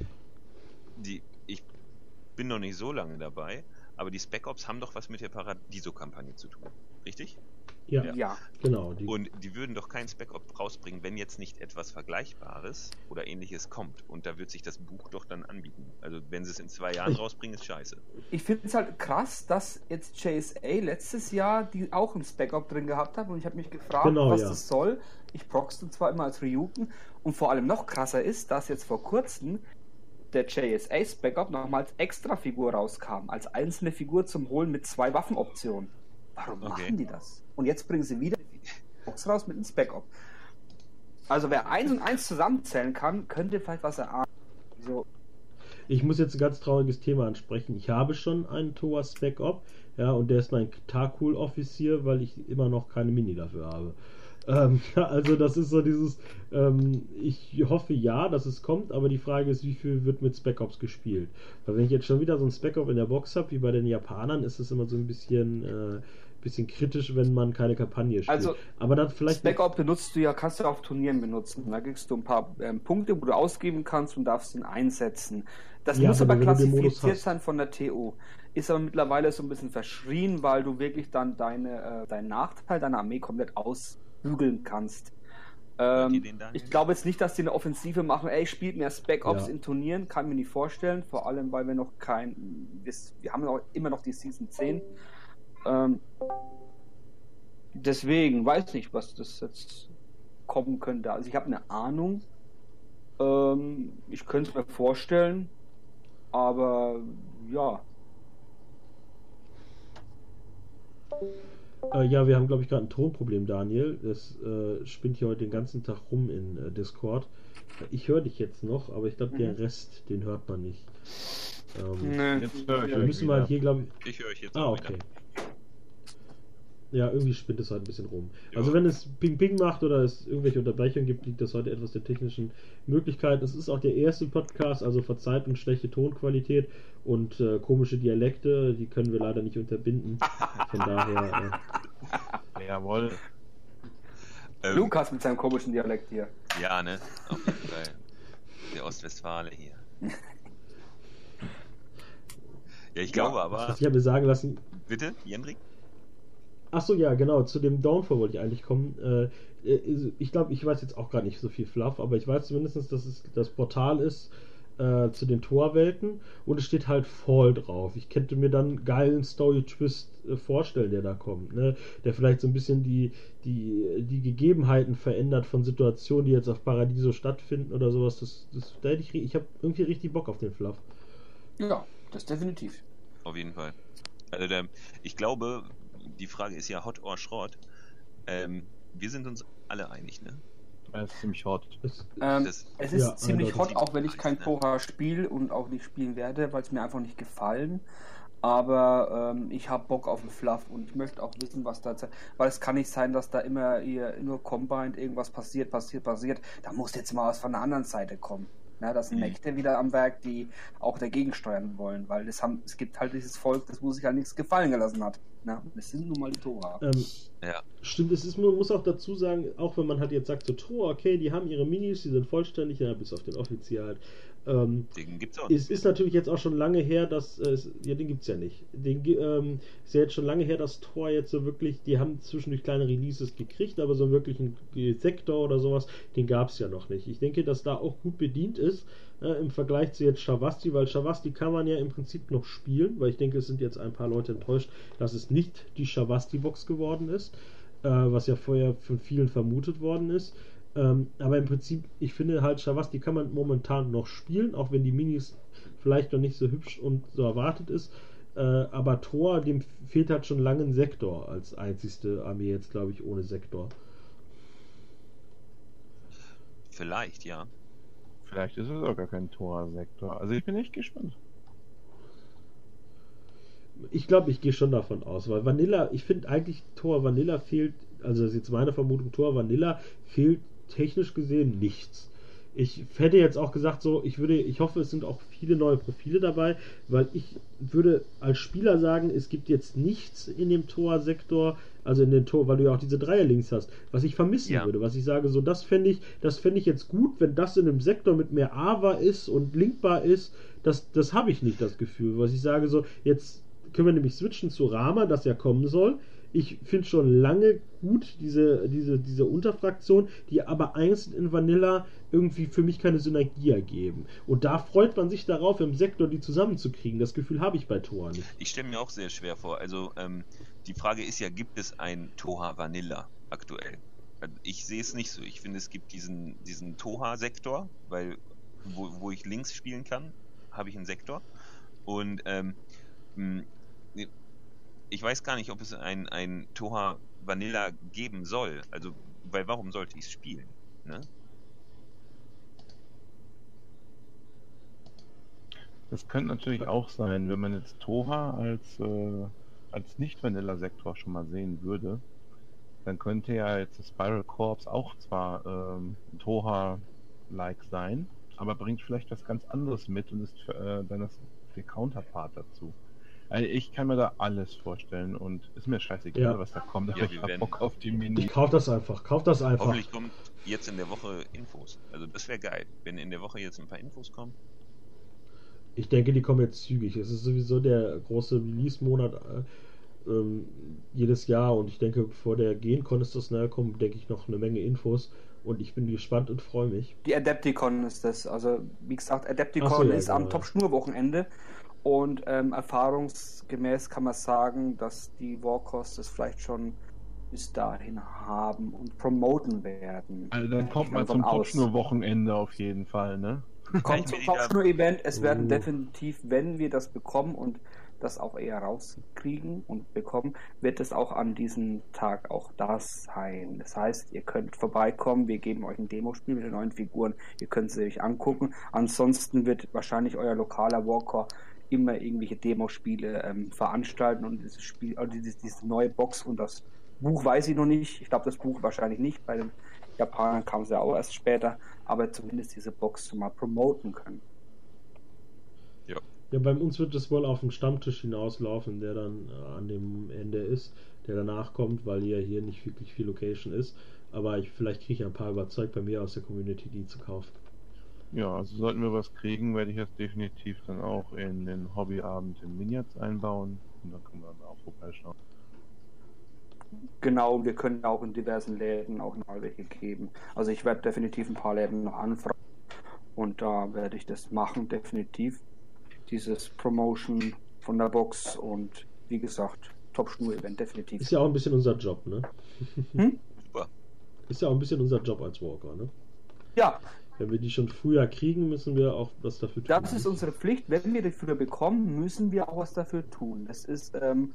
ich bin noch nicht so lange dabei, aber die Spec Ops haben doch was mit der Paradiso-Kampagne zu tun, richtig? Ja. Genau. Und die würden doch kein Spec-Op rausbringen, wenn jetzt nicht etwas Vergleichbares oder ähnliches kommt. Und da wird sich das Buch doch dann anbieten. Also wenn sie es in 2 Jahren rausbringen, ist scheiße. Ich finde es halt krass, dass jetzt JSA letztes Jahr die auch ein Spec-Op drin gehabt hat und ich habe mich gefragt, Genau, was ja. das soll. Ich proxte zwar immer als Ryuken und vor allem noch krasser ist, dass jetzt vor kurzem der JSA Spec-Op nochmals extra Figur rauskam, als einzelne Figur zum Holen mit 2 Waffenoptionen. Warum machen die das? Und jetzt bringen sie wieder die Box raus mit einem Spec-Op. Also wer 1 und 1 zusammenzählen kann, könnte vielleicht was erahnen. So. Ich muss jetzt ein ganz trauriges Thema ansprechen. Ich habe schon einen Toa Spec Op, ja, und der ist mein Tarkul-Offizier, weil ich immer noch keine Mini dafür habe. Also das ist so dieses, ich hoffe ja, dass es kommt, aber die Frage ist, wie viel wird mit Spec Ops gespielt? Weil wenn ich jetzt schon wieder so ein Spec Op in der Box habe, wie bei den Japanern, ist es immer so ein bisschen kritisch, wenn man keine Kampagne spielt. Also, aber dann vielleicht Spec-Op kannst du auf Turnieren benutzen. Da kriegst du ein paar Punkte, wo du ausgeben kannst und darfst ihn einsetzen. Das muss aber wenn du den Modus klassifiziert hast. sein von der TO. Ist aber mittlerweile so ein bisschen verschrien, weil du wirklich dann deinen Nachteil deiner Armee komplett ausbügeln kannst. Hört ihr den, Daniel? Ich glaube jetzt nicht, dass die eine Offensive machen, spielt mehr Spec-Ops Ja. in Turnieren, kann ich mir nicht vorstellen, vor allem, weil wir noch wir haben auch immer noch die Season 10. Deswegen weiß nicht, was das jetzt kommen könnte. Also ich habe eine Ahnung. Ich könnte es mir vorstellen, aber ja. Ja, wir haben, glaube ich, gerade ein Tonproblem, Daniel. Das spinnt hier heute den ganzen Tag rum in Discord. Ich höre dich jetzt noch, aber ich glaube, den Rest, den hört man nicht. Jetzt höre ich Wir euch müssen wieder. mal hier, glaube ich... Ich höre euch jetzt Ah, auch okay. wieder. Ja, irgendwie spinnt es heute ein bisschen rum. Ja. Also wenn es Ping-Ping macht oder es irgendwelche Unterbrechungen gibt, liegt das heute etwas der technischen Möglichkeiten. Es ist auch der erste Podcast, also verzeiht uns schlechte Tonqualität und komische Dialekte, die können wir leider nicht unterbinden. Von daher... Jawohl. Lukas mit seinem komischen Dialekt hier. Ja, ne? Auf jeden Fall. Der Ostwestfale hier. Ja, ich glaube aber... Ich habe mir sagen lassen... Bitte, Jendrik? Achso, ja, genau, zu dem Downfall wollte ich eigentlich kommen. Ich glaube, ich weiß jetzt auch gar nicht so viel Fluff, aber ich weiß zumindest, dass es das Portal ist zu den Torwelten und es steht halt Fall drauf. Ich könnte mir dann einen geilen Story-Twist vorstellen, der da kommt, ne? Der vielleicht so ein bisschen die Gegebenheiten verändert von Situationen, die jetzt auf Paradiso stattfinden oder sowas. Da hätte ich habe irgendwie richtig Bock auf den Fluff. Ja, das definitiv. Auf jeden Fall. Also ich glaube, die Frage ist ja Hot or Schrott. Wir sind uns alle einig, ne? Das ist ziemlich hot. Es Ja, ist ziemlich eindeutig. hot, auch wenn ich kein Tora spiele und auch nicht spielen werde, weil es mir einfach nicht gefallen. Aber ich habe Bock auf den Fluff und ich möchte auch wissen, was da... Weil es kann nicht sein, dass da immer nur Combined irgendwas passiert. Da muss jetzt mal was von der anderen Seite kommen. Ja, das sind Mächte wieder am Werk, die auch dagegen steuern wollen, weil es gibt halt dieses Volk, das wo sich halt nichts gefallen gelassen hat. Ja, das sind nun mal die Tora. Ja. Stimmt, man muss auch dazu sagen, auch wenn man halt jetzt sagt, so Tor, okay, die haben ihre Minis, die sind vollständig, ja, bis auf den Offizier halt. Den gibt's auch. Es ist natürlich jetzt auch schon lange her, dass den gibt's ja nicht. Ist ja jetzt schon lange her, dass Tor jetzt so wirklich, die haben zwischendurch kleine Releases gekriegt, aber so wirklich einen Sektor oder sowas, den gab's ja noch nicht. Ich denke, dass da auch gut bedient ist im Vergleich zu jetzt Shavasti, weil Shavasti kann man ja im Prinzip noch spielen, weil ich denke, es sind jetzt ein paar Leute enttäuscht, dass es nicht die Shavasti-Box geworden ist, was ja vorher von vielen vermutet worden ist. Aber im Prinzip, ich finde halt, Shavasti kann man momentan noch spielen, auch wenn die Minis vielleicht noch nicht so hübsch und so erwartet ist. Aber Tor, dem fehlt halt schon lange ein Sektor als einzigste Armee jetzt, glaube ich, ohne Sektor. Vielleicht, ja. Vielleicht ist es auch gar kein Tor-Sektor. Also ich bin echt gespannt. Ich glaube, ich gehe schon davon aus, weil Vanilla, ich finde eigentlich Tor Vanilla fehlt, also das ist jetzt meine Vermutung, Tor Vanilla fehlt technisch gesehen nichts. Ich hätte jetzt auch gesagt, so, ich hoffe, es sind auch viele neue Profile dabei, weil ich würde als Spieler sagen, es gibt jetzt nichts in dem Tor-Sektor, also in den Tor, weil du ja auch diese Dreierlinks hast, was ich vermissen würde, was ich sage, so, das fände ich jetzt gut, wenn das in einem Sektor mit mehr Ava ist und linkbar ist, das habe ich nicht, das Gefühl, was ich sage, so, jetzt können wir nämlich switchen zu Rama, das ja kommen soll. Ich finde schon lange gut diese Unterfraktion, die aber einzeln in Vanilla irgendwie für mich keine Synergie ergeben. Und da freut man sich darauf, im Sektor die zusammenzukriegen. Das Gefühl habe ich bei Tor nicht. Ich stelle mir auch sehr schwer vor. Also die Frage ist ja, gibt es ein Toha Vanilla aktuell? Ich sehe es nicht so. Ich finde, es gibt diesen Toha-Sektor, weil wo ich links spielen kann, habe ich einen Sektor. Und ich weiß gar nicht, ob es ein Toha Vanilla geben soll. Also, weil warum sollte ich es spielen? Ne? Das könnte natürlich auch sein, wenn man jetzt Toha als Nicht-Vanilla-Sektor schon mal sehen würde, dann könnte ja jetzt das Spiral Corps auch zwar Toha-like sein, aber bringt vielleicht was ganz anderes mit und ist dann der Counterpart dazu. Also ich kann mir da alles vorstellen und ist mir scheißegal, was da kommt, aber ich hab Bock auf die Mini. Kauf das einfach. Hoffentlich kommt jetzt in der Woche Infos. Also das wäre geil, wenn in der Woche jetzt ein paar Infos kommen. Ich denke, die kommen jetzt zügig. Es ist sowieso der große Release-Monat jedes Jahr und ich denke, bevor der Gen-Con ist das näher kommt, denke ich noch eine Menge Infos und ich bin gespannt und freue mich. Die Adepticon ist das. Also wie gesagt, Adepticon ist am Top-Schnur-Wochenende. Und erfahrungsgemäß kann man sagen, dass die Warcosts es vielleicht schon bis dahin haben und promoten werden. Also dann kommt man zum Top-Schnur-Wochenende auf jeden Fall, ne? Kommt zum Top-Schnur-Event. Es werden definitiv, wenn wir das bekommen und das auch eher rauskriegen und bekommen, wird es auch an diesem Tag auch das sein. Das heißt, ihr könnt vorbeikommen, wir geben euch ein Demospiel mit den neuen Figuren, ihr könnt sie euch angucken. Ansonsten wird wahrscheinlich euer lokaler Walker immer irgendwelche Demospiele veranstalten und dieses Spiel, diese neue Box und das Buch weiß ich noch nicht. Ich glaube, das Buch wahrscheinlich nicht. Bei den Japanern kam es ja auch erst später, aber zumindest diese Box mal promoten können. Ja, bei uns wird es wohl auf den Stammtisch hinauslaufen, der dann an dem Ende ist, der danach kommt, weil hier nicht wirklich viel Location ist. Aber vielleicht kriege ich ein paar überzeugt bei mir aus der Community, die zu kaufen. Ja, also sollten wir was kriegen, werde ich das definitiv dann auch in den Hobbyabend in Miniatz einbauen und dann können wir dann auch vorbeischauen. Genau, wir können auch in diversen Läden auch noch welche geben. Also ich werde definitiv ein paar Läden noch anfragen und da werde ich das machen, definitiv. Dieses Promotion von der Box und wie gesagt, Top-Schnur-Event, definitiv. Ist ja auch ein bisschen unser Job, ne? Super. Ist ja auch ein bisschen unser Job als Walker, ne? Ja, Wenn wir die schon früher kriegen, müssen wir auch was dafür tun. das ist unsere Pflicht. Wenn wir die früher bekommen, müssen wir auch was dafür tun. Das ist,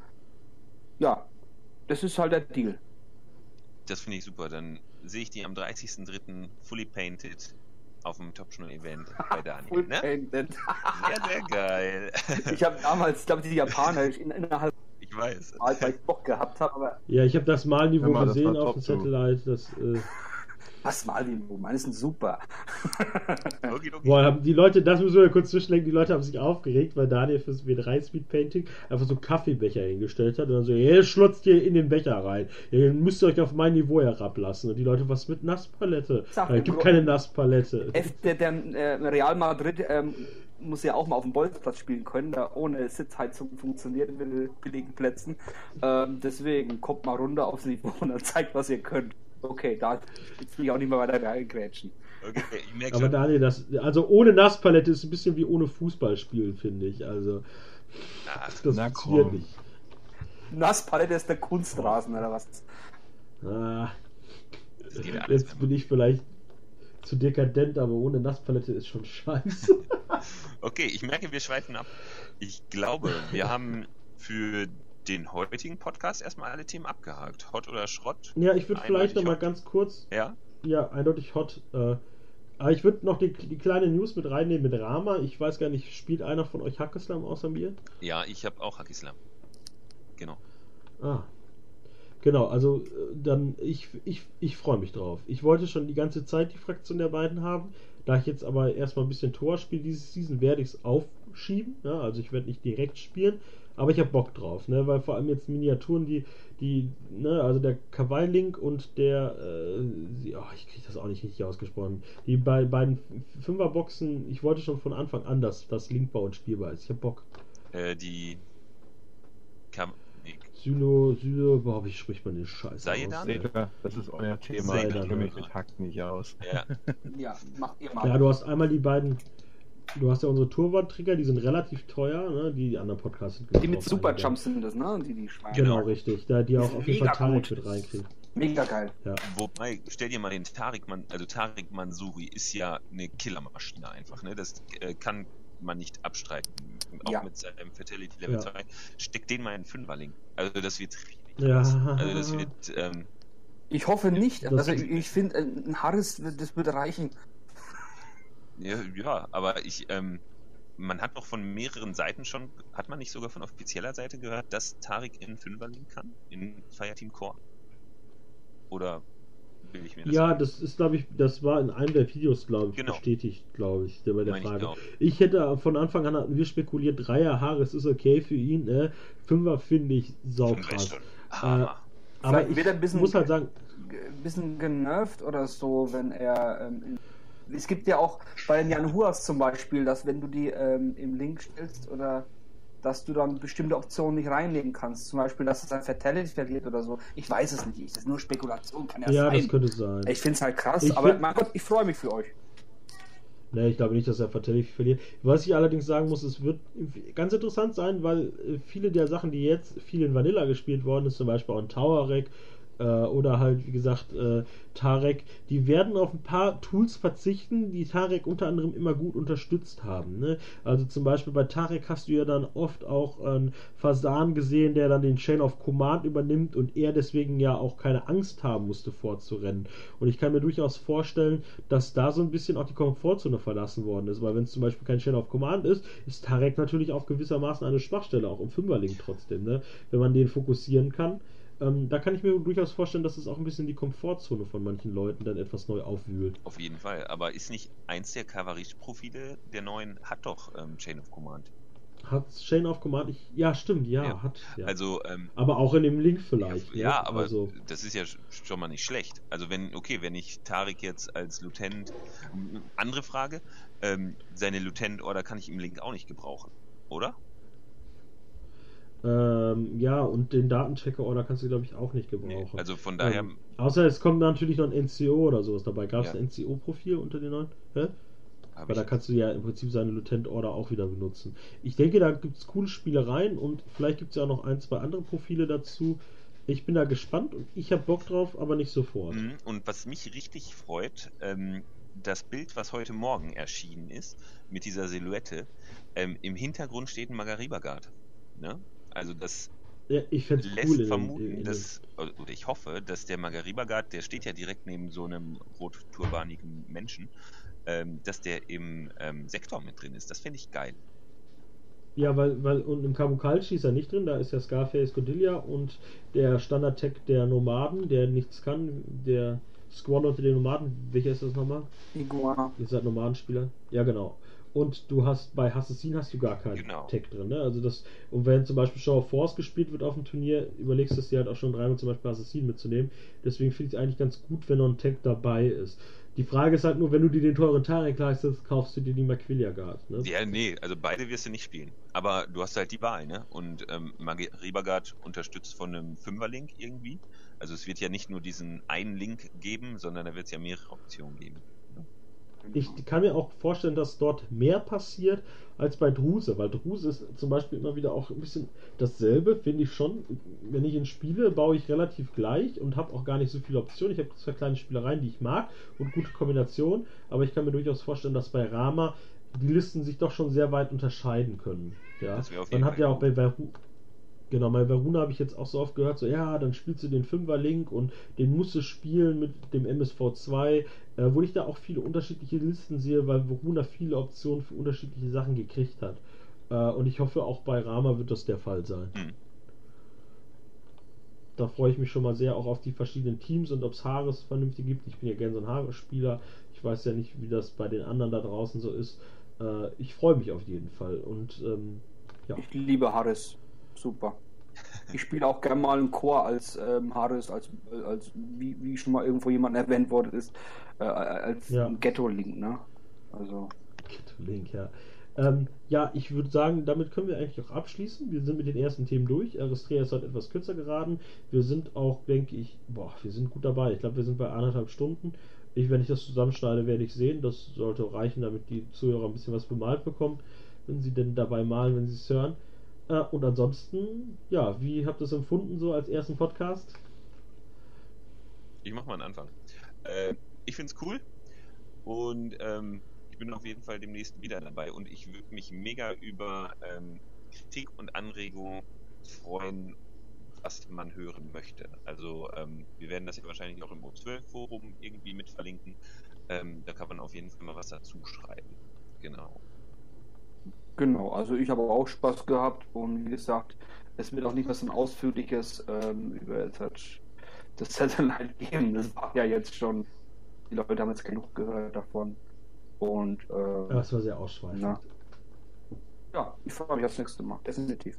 das ist halt der Deal. Das finde ich super. Dann sehe ich die am 30.03. fully painted auf dem Top-Schnur-Event bei Daniel. Ne? Painted. Ja, sehr geil. Ich habe damals, glaube ich, die Japaner innerhalb Ich weiß. weil ich Bock gehabt habe, aber Ja, ich habe das Malniveau Ja, das gesehen war auf dem top, du. Satellite. Das, was mal die meine sind super. Okay. boah, die Leute, das müssen wir kurz zwischenlenken, die Leute haben sich aufgeregt, weil Daniel fürs W3 Speed Painting einfach so Kaffeebecher hingestellt hat und dann so, ihr schlotzt ihr in den Becher rein. Ihr müsst euch auf mein Niveau herablassen. Und die Leute, was mit Nasspalette? Sag Es gibt keine Nasspalette. Der Real Madrid muss ja auch mal auf dem Bolzplatz spielen können, da ohne Sitzheizung funktioniert in den billigen Plätzen. Deswegen kommt mal runter aufs Niveau und dann zeigt, was ihr könnt. Okay, da will ich auch nicht mehr weiter reingrätschen. Okay, ich merke Aber schon. Daniel, also ohne Nasspalette ist ein bisschen wie ohne Fußball spielen, finde ich. Also, Ach, das na funktioniert komm. nicht. Nasspalette ist der Kunstrasen oder was? Ah, das geht alles. jetzt bin ich vielleicht zu dekadent, aber ohne Nasspalette ist schon scheiße. Okay, ich merke, wir schweifen ab. Ich glaube, wir haben für den heutigen Podcast erstmal alle Themen abgehakt. Hot oder Schrott? Ja, ich würde vielleicht Eindeutig noch mal hot. ganz kurz, Ja? ja, eindeutig hot, aber ich würde noch die kleine News mit reinnehmen mit Rama. Ich weiß gar nicht, spielt einer von euch Hackeslam außer mir? Ja, ich habe auch Hakislam. Genau. Ah. Genau, also dann, ich freue mich drauf. Ich wollte schon die ganze Zeit die Fraktion der beiden haben. Da ich jetzt aber erstmal ein bisschen Tor spiele dieses Season, werde ich es aufschieben. Ja, also ich werde nicht direkt spielen, aber ich habe Bock drauf, ne? Weil vor allem jetzt Miniaturen, also der Kawaii-Link und der, ich kriege das auch nicht richtig ausgesprochen. Die beiden Fünferboxen, ich wollte schon von Anfang an, dass das linkbar und spielbar ist. Ich habe Bock. Die Sylo, boah, wie spricht man den Scheiß Sayedan? aus? Seht ihr, das ist euer Thema. Sehr Ich gerne. kenne mich mit Hack nicht aus. Ja. Ja, macht ihr mal. Ja, du hast einmal die beiden. Du hast ja unsere Turban-Trigger, die sind relativ teuer, ne? Die anderen Podcasts sind Die mit drauf Superjumps sind das, ne? Die Schweine. Genau, Genau. richtig. Da die auch sind auf jeden Fall mega Tarek gut. mit reinkriegen. Mega geil. Ja. Wobei, stell dir mal den Tarek Mansouri ist ja eine Killermaschine einfach, ne? Das kann man nicht abstreiten. Und auch Ja. mit seinem Fatality Level Ja. 2. Steck den mal in 5er-Link. Also das wird Ja. krass. Also das wird, Ich hoffe nicht. Das- Also ich finde, ein Harris, das würde reichen. ja, aber man hat doch von mehreren Seiten schon, hat man nicht sogar von offizieller Seite gehört, dass Tarek in 5er-Link kann? In Fireteam Core? Oder will ich mir das Ja, das ist, glaube ich, das war in einem der Videos, glaube ich, Genau. bestätigt, glaube ich, bei der Meine ich Frage. auch. Ich hätte von Anfang an hatten wir spekuliert, 3er Haares ist okay für ihn, 5er finde ich saukrass. schon. Hammer. Aber Vielleicht ich wird er ein bisschen- muss halt sagen, Ein bisschen genervt oder so, wenn er. Es gibt ja auch bei den Jan Huas zum Beispiel, dass wenn du die im Link stellst oder dass du dann bestimmte Optionen nicht reinnehmen kannst. Zum Beispiel, dass es ein Fatality verliert oder so. Ich weiß es nicht. Das ist nur Spekulation, kann ja ja, sein. das könnte sein. Ich finde es halt krass, Ich aber find- mein Gott, ich freue mich für euch. Ne, ich glaube nicht, dass er Fatality verliert. Was ich allerdings sagen muss, es wird ganz interessant sein, weil viele der Sachen, die jetzt viel in Vanilla gespielt worden ist, zum Beispiel auch in Tower Rack, Oder halt, wie gesagt, Tarek, die werden auf ein paar Tools verzichten, die Tarek unter anderem immer gut unterstützt haben. Ne? Also zum Beispiel bei Tarek hast du ja dann oft auch einen Fasan gesehen, der dann den Chain of Command übernimmt und er deswegen ja auch keine Angst haben musste, vorzurennen. Und ich kann mir durchaus vorstellen, dass da so ein bisschen auch die Komfortzone verlassen worden ist, weil wenn es zum Beispiel kein Chain of Command ist, ist Tarek natürlich auf gewissermaßen eine Schwachstelle, auch im Fünferling trotzdem, ne? Wenn man den fokussieren kann. Da kann ich mir durchaus vorstellen, dass es auch ein bisschen die Komfortzone von manchen Leuten dann etwas neu aufwühlt. Auf jeden Fall. Aber ist nicht eins der Kavallerie-Profile der neuen, hat doch Chain of Command. Hat Chain of Command? Ja, stimmt, ja. Hat. Ja. Also, aber auch in dem Link vielleicht. Ja, ne? aber also, das ist ja schon mal nicht schlecht. Also wenn ich Tarek jetzt als Lieutenant, andere Frage, seine Lieutenant-Order kann ich im Link auch nicht gebrauchen, oder? ja, und den Datenchecker-Order kannst du, glaube ich, auch nicht gebrauchen. Nee, also von daher... außer es kommt natürlich noch ein NCO oder sowas dabei. Gab es ein NCO-Profil unter den neuen? Hä? Aber da kannst du ja im Prinzip seine Lieutenant-Order auch wieder benutzen. Ich denke, da gibt es coole Spielereien und vielleicht gibt es ja auch noch 1, 2 andere Profile dazu. Ich bin da gespannt und ich habe Bock drauf, aber nicht sofort. Und was mich richtig freut, das Bild, was heute Morgen erschienen ist, mit dieser Silhouette, im Hintergrund steht ein Magariba-Guard. Ne? Also das ich lässt cool vermuten, oder ich hoffe, dass der Magariba-Guard, der steht ja direkt neben so einem rot-turbanigen Menschen, dass der im Sektor mit drin ist. Das finde ich geil. Ja, weil und im Kabukalchi ist er nicht drin, da ist ja Scarface Cordelia und der Standard-Tech der Nomaden, der nichts kann, der Squad unter den Nomaden, welcher ist das nochmal? Iguana. Ihr seid Nomadenspieler? Ja, genau. Und du hast bei Assassin hast du gar keinen Tech drin, ne? Also das, und wenn zum Beispiel Show of Force gespielt wird auf dem Turnier, überlegst du es dir halt auch schon dreimal zum Beispiel Assassin mitzunehmen. Deswegen finde ich es eigentlich ganz gut, wenn noch ein Tech dabei ist. Die Frage ist halt nur, wenn du dir den teuren Tarek leistest, kaufst du dir die Maquilia Guard, ne? Ja, nee, also beide wirst du nicht spielen. Aber du hast halt die Wahl, ne? Und Magariba Guard unterstützt von einem Fünfer-Link irgendwie. Also es wird ja nicht nur diesen einen Link geben, sondern da wird es ja mehrere Optionen geben. Ich kann mir auch vorstellen, dass dort mehr passiert als bei Druse, weil Druse ist zum Beispiel immer wieder auch ein bisschen dasselbe, finde ich schon. Wenn ich ihn spiele, baue ich relativ gleich und habe auch gar nicht so viele Optionen. Ich habe 2 kleine Spielereien, die ich mag und gute Kombinationen, aber ich kann mir durchaus vorstellen, dass bei Rama die Listen sich doch schon sehr weit unterscheiden können. Ja? Man hat ja auch bei Veruna habe ich jetzt auch so oft gehört, so ja, dann spielst du den 5er-Link und den musst du spielen mit dem MSV2, wo ich da auch viele unterschiedliche Listen sehe, weil Veruna viele Optionen für unterschiedliche Sachen gekriegt hat. Und ich hoffe, auch bei Rama wird das der Fall sein. Da freue ich mich schon mal sehr auch auf die verschiedenen Teams und ob es Haares vernünftig gibt. Ich bin ja gerne so ein Haares-Spieler. Ich weiß ja nicht, wie das bei den anderen da draußen so ist. Ich freue mich auf jeden Fall. Und ja. Ich liebe Haares. Super. Ich spiele auch gerne mal einen Chor als Haares, als wie schon mal irgendwo jemand erwähnt worden ist, als Ghetto-Link, ne? Also. Ghetto-Link, ja. Ja, ich würde sagen, damit können wir eigentlich auch abschließen. Wir sind mit den ersten Themen durch. Eritrea ist halt etwas kürzer geraten. Wir sind auch, denke ich, wir sind gut dabei. Ich glaube, wir sind bei 1,5 Stunden. Wenn ich das zusammenschneide, werde ich sehen. Das sollte reichen, damit die Zuhörer ein bisschen was bemalt bekommen, wenn sie denn dabei malen, wenn sie es hören. Und ansonsten, ja, wie habt ihr es empfunden so als ersten Podcast? Ich mach mal einen Anfang. Ich find's cool und ich bin auf jeden Fall demnächst wieder dabei und ich würde mich mega über Kritik und Anregungen freuen, was man hören möchte. Also wir werden das ja wahrscheinlich auch im O12-Forum irgendwie mit verlinken. Da kann man auf jeden Fall mal was dazu schreiben. Genau, also ich habe auch Spaß gehabt und wie gesagt, es wird auch nicht was ein ausführliches über das Satellite geben. Das war ja jetzt schon, die Leute haben jetzt genug gehört davon. Und das war sehr ausschweifend. Ja, ich freue mich aufs nächste Mal, definitiv.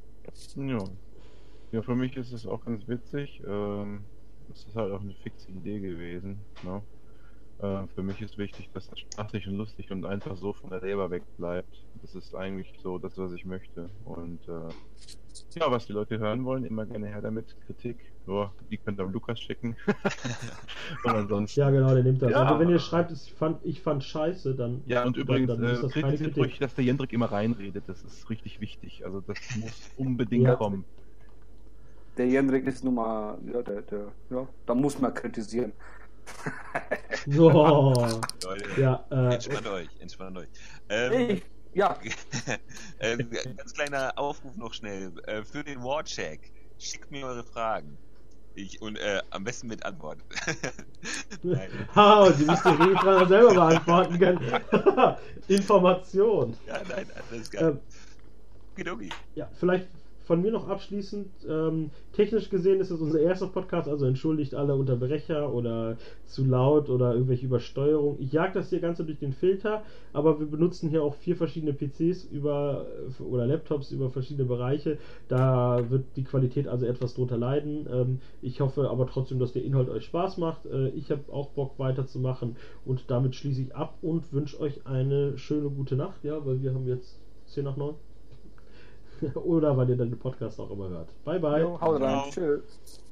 Ja, für mich ist es auch ganz witzig. Es ist halt auch eine fixe Idee gewesen. Ne? Für mich ist wichtig, dass das spaßig und lustig und einfach so von der Leber weg bleibt. Das ist eigentlich so das, was ich möchte. Und ja, was die Leute hören wollen, immer gerne her damit. Kritik, die könnt ihr Lukas schicken. Und ansonsten. Ja, genau, der nimmt das. Ja. Also wenn ihr schreibt, ich fand scheiße, dann. Ja, und übrigens, dann ist das keine Kritik. Ruhig, dass der Jendrik immer reinredet. Das ist richtig wichtig. Also das muss unbedingt kommen. Der Jendrik ist nun mal, ja, da muss man kritisieren. So. Leute, Ja, entspannt euch. Ja, Ganz kleiner Aufruf noch schnell. Für den Warcheck, schickt mir eure Fragen. Am besten mit Antworten. Nein. Sie müsst die Fragen selber beantworten können. Information. Ja, nein, das ist geil. Okidoki. Ja, vielleicht von mir noch abschließend. Technisch gesehen ist es unser erster Podcast, also entschuldigt alle Unterbrecher oder zu laut oder irgendwelche Übersteuerung. Ich jag das hier Ganze durch den Filter, aber wir benutzen hier auch 4 verschiedene PCs oder Laptops über verschiedene Bereiche. Da wird die Qualität also etwas drunter leiden. Ich hoffe aber trotzdem, dass der Inhalt euch Spaß macht. Ich habe auch Bock weiterzumachen und damit schließe ich ab und wünsche euch eine schöne gute Nacht, ja, weil wir haben jetzt 10 nach 9. Oder weil ihr dann den Podcast auch immer hört. Bye bye. haut rein. Ciao. Tschüss.